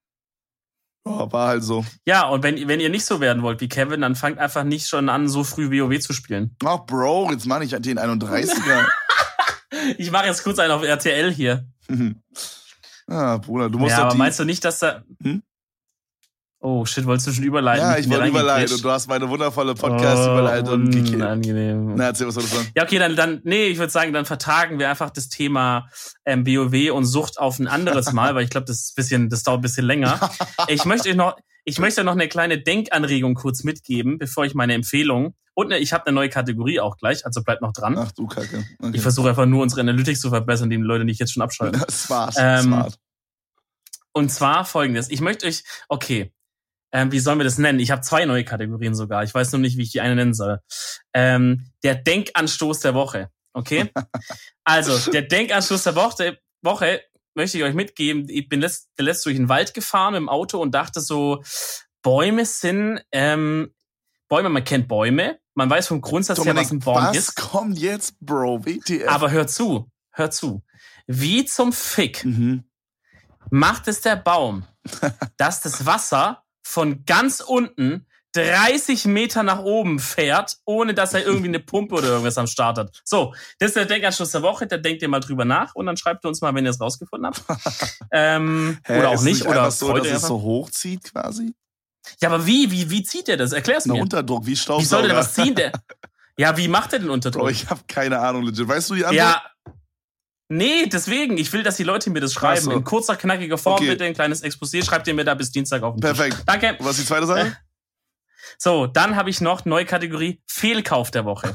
[SPEAKER 2] war halt so.
[SPEAKER 3] Ja, und wenn ihr nicht so werden wollt wie Kevin, dann fangt einfach nicht schon an, so früh WoW zu spielen.
[SPEAKER 2] Ach, Bro, jetzt mach ich den 31er.
[SPEAKER 3] Ich mache jetzt kurz einen auf RTL hier.
[SPEAKER 2] Bruder, du musst
[SPEAKER 3] aber meinst du nicht, dass da... Oh, shit, wolltest du schon überleiten?
[SPEAKER 2] Ja, ich wollte überleiten und du hast meine wundervolle Podcast-Überleitung gekillt.
[SPEAKER 3] Unangenehm.
[SPEAKER 2] Na, erzähl, was soll das sein?
[SPEAKER 3] Ja, okay, ich würde sagen, dann vertagen wir einfach das Thema BOW und Sucht auf ein anderes Mal, weil ich glaube, das dauert ein bisschen länger. Ich möchte noch eine kleine Denkanregung kurz mitgeben, bevor ich meine Empfehlung und ich habe eine neue Kategorie auch gleich, also bleibt noch dran.
[SPEAKER 2] Ach du Kacke. Okay.
[SPEAKER 3] Ich versuche einfach nur unsere Analytics zu verbessern, die Leute nicht jetzt schon abschalten.
[SPEAKER 2] Smart.
[SPEAKER 3] Und zwar Folgendes. Ich möchte euch, wie sollen wir das nennen? Ich habe 2 neue Kategorien sogar. Ich weiß nur nicht, wie ich die eine nennen soll. Der Denkanstoß der Woche. Okay? Also, der Denkanstoß der Woche möchte ich euch mitgeben. Ich bin letztens durch den Wald gefahren mit dem Auto und dachte so, Bäume, man kennt Bäume. Man weiß vom Grundsatz her, was ein Baum ist.
[SPEAKER 2] Was kommt jetzt, Bro? WTF?
[SPEAKER 3] Aber hör zu. Wie zum Fick macht es der Baum, dass das Wasser von ganz unten 30 Meter nach oben fährt, ohne dass er irgendwie eine Pumpe oder irgendwas am Start hat. So, das ist der Denkanstoß der Woche, da denkt ihr mal drüber nach und dann schreibt ihr uns mal, wenn ihr es rausgefunden habt. Oder auch nicht. Oder
[SPEAKER 2] so, dass es so hochzieht quasi?
[SPEAKER 3] Ja, aber wie zieht der das? Erklär's mir.
[SPEAKER 2] Unterdruck, wie Staubsauger.
[SPEAKER 3] Wie soll der was ziehen? Ja, wie macht der den Unterdruck?
[SPEAKER 2] Bro, ich habe keine Ahnung, legit. Weißt du die Antwort?
[SPEAKER 3] Ja. Nee, deswegen. Ich will, dass die Leute mir das schreiben. So. In kurzer, knackiger Form, bitte ein kleines Exposé. Schreibt ihr mir da bis Dienstag auf den Tisch.
[SPEAKER 2] Perfekt.
[SPEAKER 3] Danke.
[SPEAKER 2] Und was ist die zweite Sache?
[SPEAKER 3] So, dann habe ich noch neue Kategorie Fehlkauf der Woche.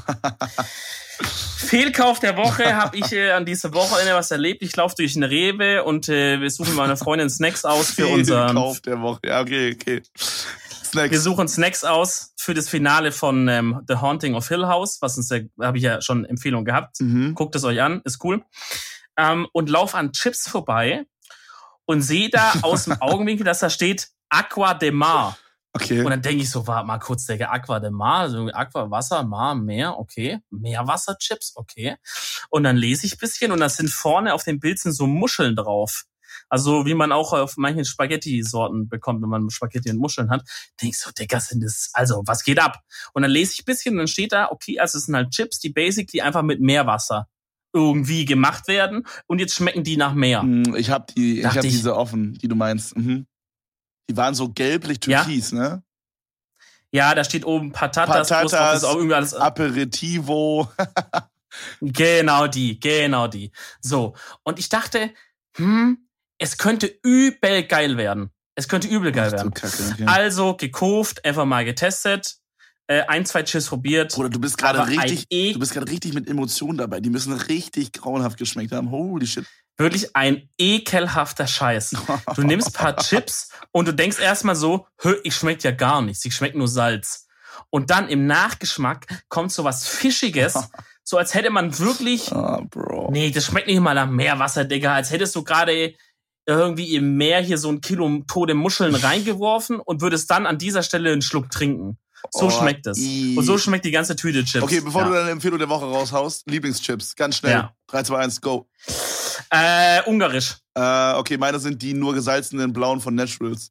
[SPEAKER 3] Fehlkauf der Woche habe ich an dieser Wochenende was erlebt. Ich laufe durch eine Rewe und wir suchen meiner Freundin Snacks aus für unseren...
[SPEAKER 2] Fehlkauf der Woche. Ja, okay. Snacks.
[SPEAKER 3] Wir suchen Snacks aus für das Finale von The Haunting of Hill House, habe ich ja schon Empfehlung gehabt. Guckt es euch an, ist cool. Und lauf an Chips vorbei und sehe da aus dem Augenwinkel, dass da steht Aqua de Mar.
[SPEAKER 2] Okay.
[SPEAKER 3] Und dann denke ich so, warte mal kurz, Digga, Aqua de Mar, also Aqua, Wasser, Mar, Meer, okay. Meerwasserchips, okay. Und dann lese ich ein bisschen und da sind vorne auf dem Bild sind so Muscheln drauf. Also wie man auch auf manchen Spaghetti-Sorten bekommt, wenn man Spaghetti und Muscheln hat. Denke ich so, Digga, was geht ab? Und dann lese ich ein bisschen und dann steht da, okay, also es sind halt Chips, die basically einfach mit Meerwasser irgendwie gemacht werden und jetzt schmecken die nach Meer.
[SPEAKER 2] Ich hab diese offen, die du meinst. Die waren so gelblich-türkis, ne?
[SPEAKER 3] Ja, da steht oben Patatas drauf, ist auch irgendwie alles.
[SPEAKER 2] Aperitivo.
[SPEAKER 3] Genau die. So. Und ich dachte, es könnte übel geil werden.
[SPEAKER 2] Kacke, okay.
[SPEAKER 3] Also gekauft, einfach mal getestet, 1, 2 Chips probiert.
[SPEAKER 2] Bruder, du bist gerade richtig mit Emotionen dabei. Die müssen richtig grauenhaft geschmeckt haben. Holy shit.
[SPEAKER 3] Wirklich ein ekelhafter Scheiß. Du nimmst ein paar Chips und du denkst erstmal so, ich schmeckt ja gar nichts, ich schmeckt nur Salz. Und dann im Nachgeschmack kommt so was Fischiges, so als hätte man wirklich...
[SPEAKER 2] Bro.
[SPEAKER 3] Nee, das schmeckt nicht mal nach Meerwasser, Digga. Als hättest du gerade irgendwie im Meer hier so 1 Kilo tote Muscheln reingeworfen und würdest dann an dieser Stelle einen Schluck trinken. So schmeckt es. Und so schmeckt die ganze Tüte Chips.
[SPEAKER 2] Okay, bevor du deine Empfehlung der Woche raushaust, Lieblingschips, ganz schnell.
[SPEAKER 3] Ja.
[SPEAKER 2] 3, 2, 1, go.
[SPEAKER 3] Ungarisch.
[SPEAKER 2] Okay, meine sind die nur gesalzenen blauen von Naturals.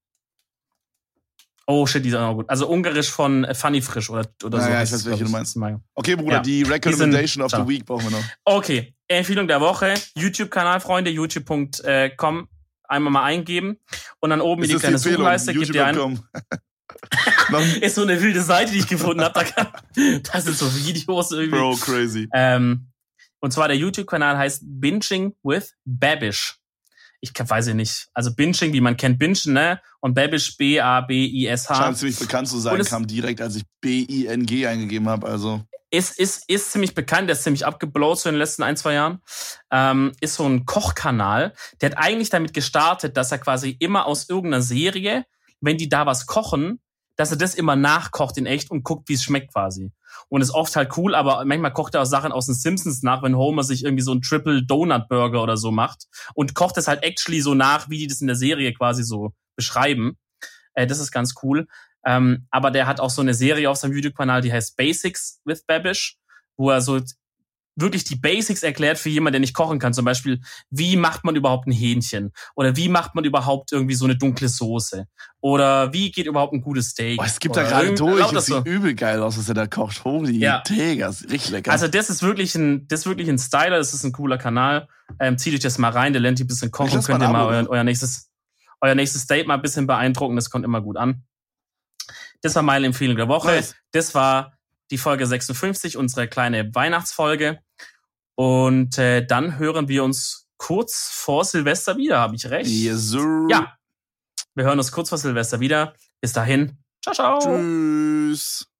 [SPEAKER 3] Oh shit, die sind auch gut. Also ungarisch von Funny Frisch oder so.
[SPEAKER 2] Ja, ich weiß, welche du meinst. Okay, Bruder, die Recommendation of the Week brauchen wir noch.
[SPEAKER 3] Okay, Empfehlung der Woche. YouTube-Kanal, Freunde, youtube.com. Einmal mal eingeben. Und dann oben in die kleine Suchleiste gibt ihr ein... Ist so eine wilde Seite, die ich gefunden habe. Da sind so Videos irgendwie.
[SPEAKER 2] Bro, crazy.
[SPEAKER 3] Und zwar der YouTube-Kanal heißt Binging with Babish. Ich weiß nicht. Also Binging, wie man kennt, Bingen, ne? Und Babish, B-A-B-I-S-H.
[SPEAKER 2] Scheint ziemlich bekannt zu sein, kam direkt, als ich B-I-N-G eingegeben habe, also.
[SPEAKER 3] Ist ziemlich bekannt, der ist ziemlich abgeblowt so in den letzten 1, 2 Jahren. Ist so ein Kochkanal. Der hat eigentlich damit gestartet, dass er quasi immer aus irgendeiner Serie, wenn die da was kochen, dass er das immer nachkocht in echt und guckt, wie es schmeckt quasi. Und ist oft halt cool, aber manchmal kocht er auch Sachen aus den Simpsons nach, wenn Homer sich irgendwie so einen Triple Donut Burger oder so macht und kocht es halt actually so nach, wie die das in der Serie quasi so beschreiben. Das ist ganz cool. Aber der hat auch so eine Serie auf seinem YouTube-Kanal, die heißt Basics with Babish, wo er so wirklich die Basics erklärt für jemanden, der nicht kochen kann. Zum Beispiel, wie macht man überhaupt ein Hähnchen? Oder wie macht man überhaupt irgendwie so eine dunkle Soße? Oder wie geht überhaupt ein gutes Steak?
[SPEAKER 2] Oh, es gibt da gerade durch. Es sieht übel geil aus, was er da kocht. Holy Digga, richtig lecker.
[SPEAKER 3] Also das ist wirklich ein Styler, das ist ein cooler Kanal. Zieht euch das mal rein, der lernt ein bisschen kochen. Könnt ihr mal euer nächstes... euer nächstes Date mal ein bisschen beeindrucken. Das kommt immer gut an. Das war meine Empfehlung der Woche.
[SPEAKER 2] Nice.
[SPEAKER 3] Das war die Folge 56, unsere kleine Weihnachtsfolge. Und dann hören wir uns kurz vor Silvester wieder. Habe ich recht?
[SPEAKER 2] Yes, sir.
[SPEAKER 3] Ja. Wir hören uns kurz vor Silvester wieder. Bis dahin. Ciao, ciao.
[SPEAKER 2] Tschüss.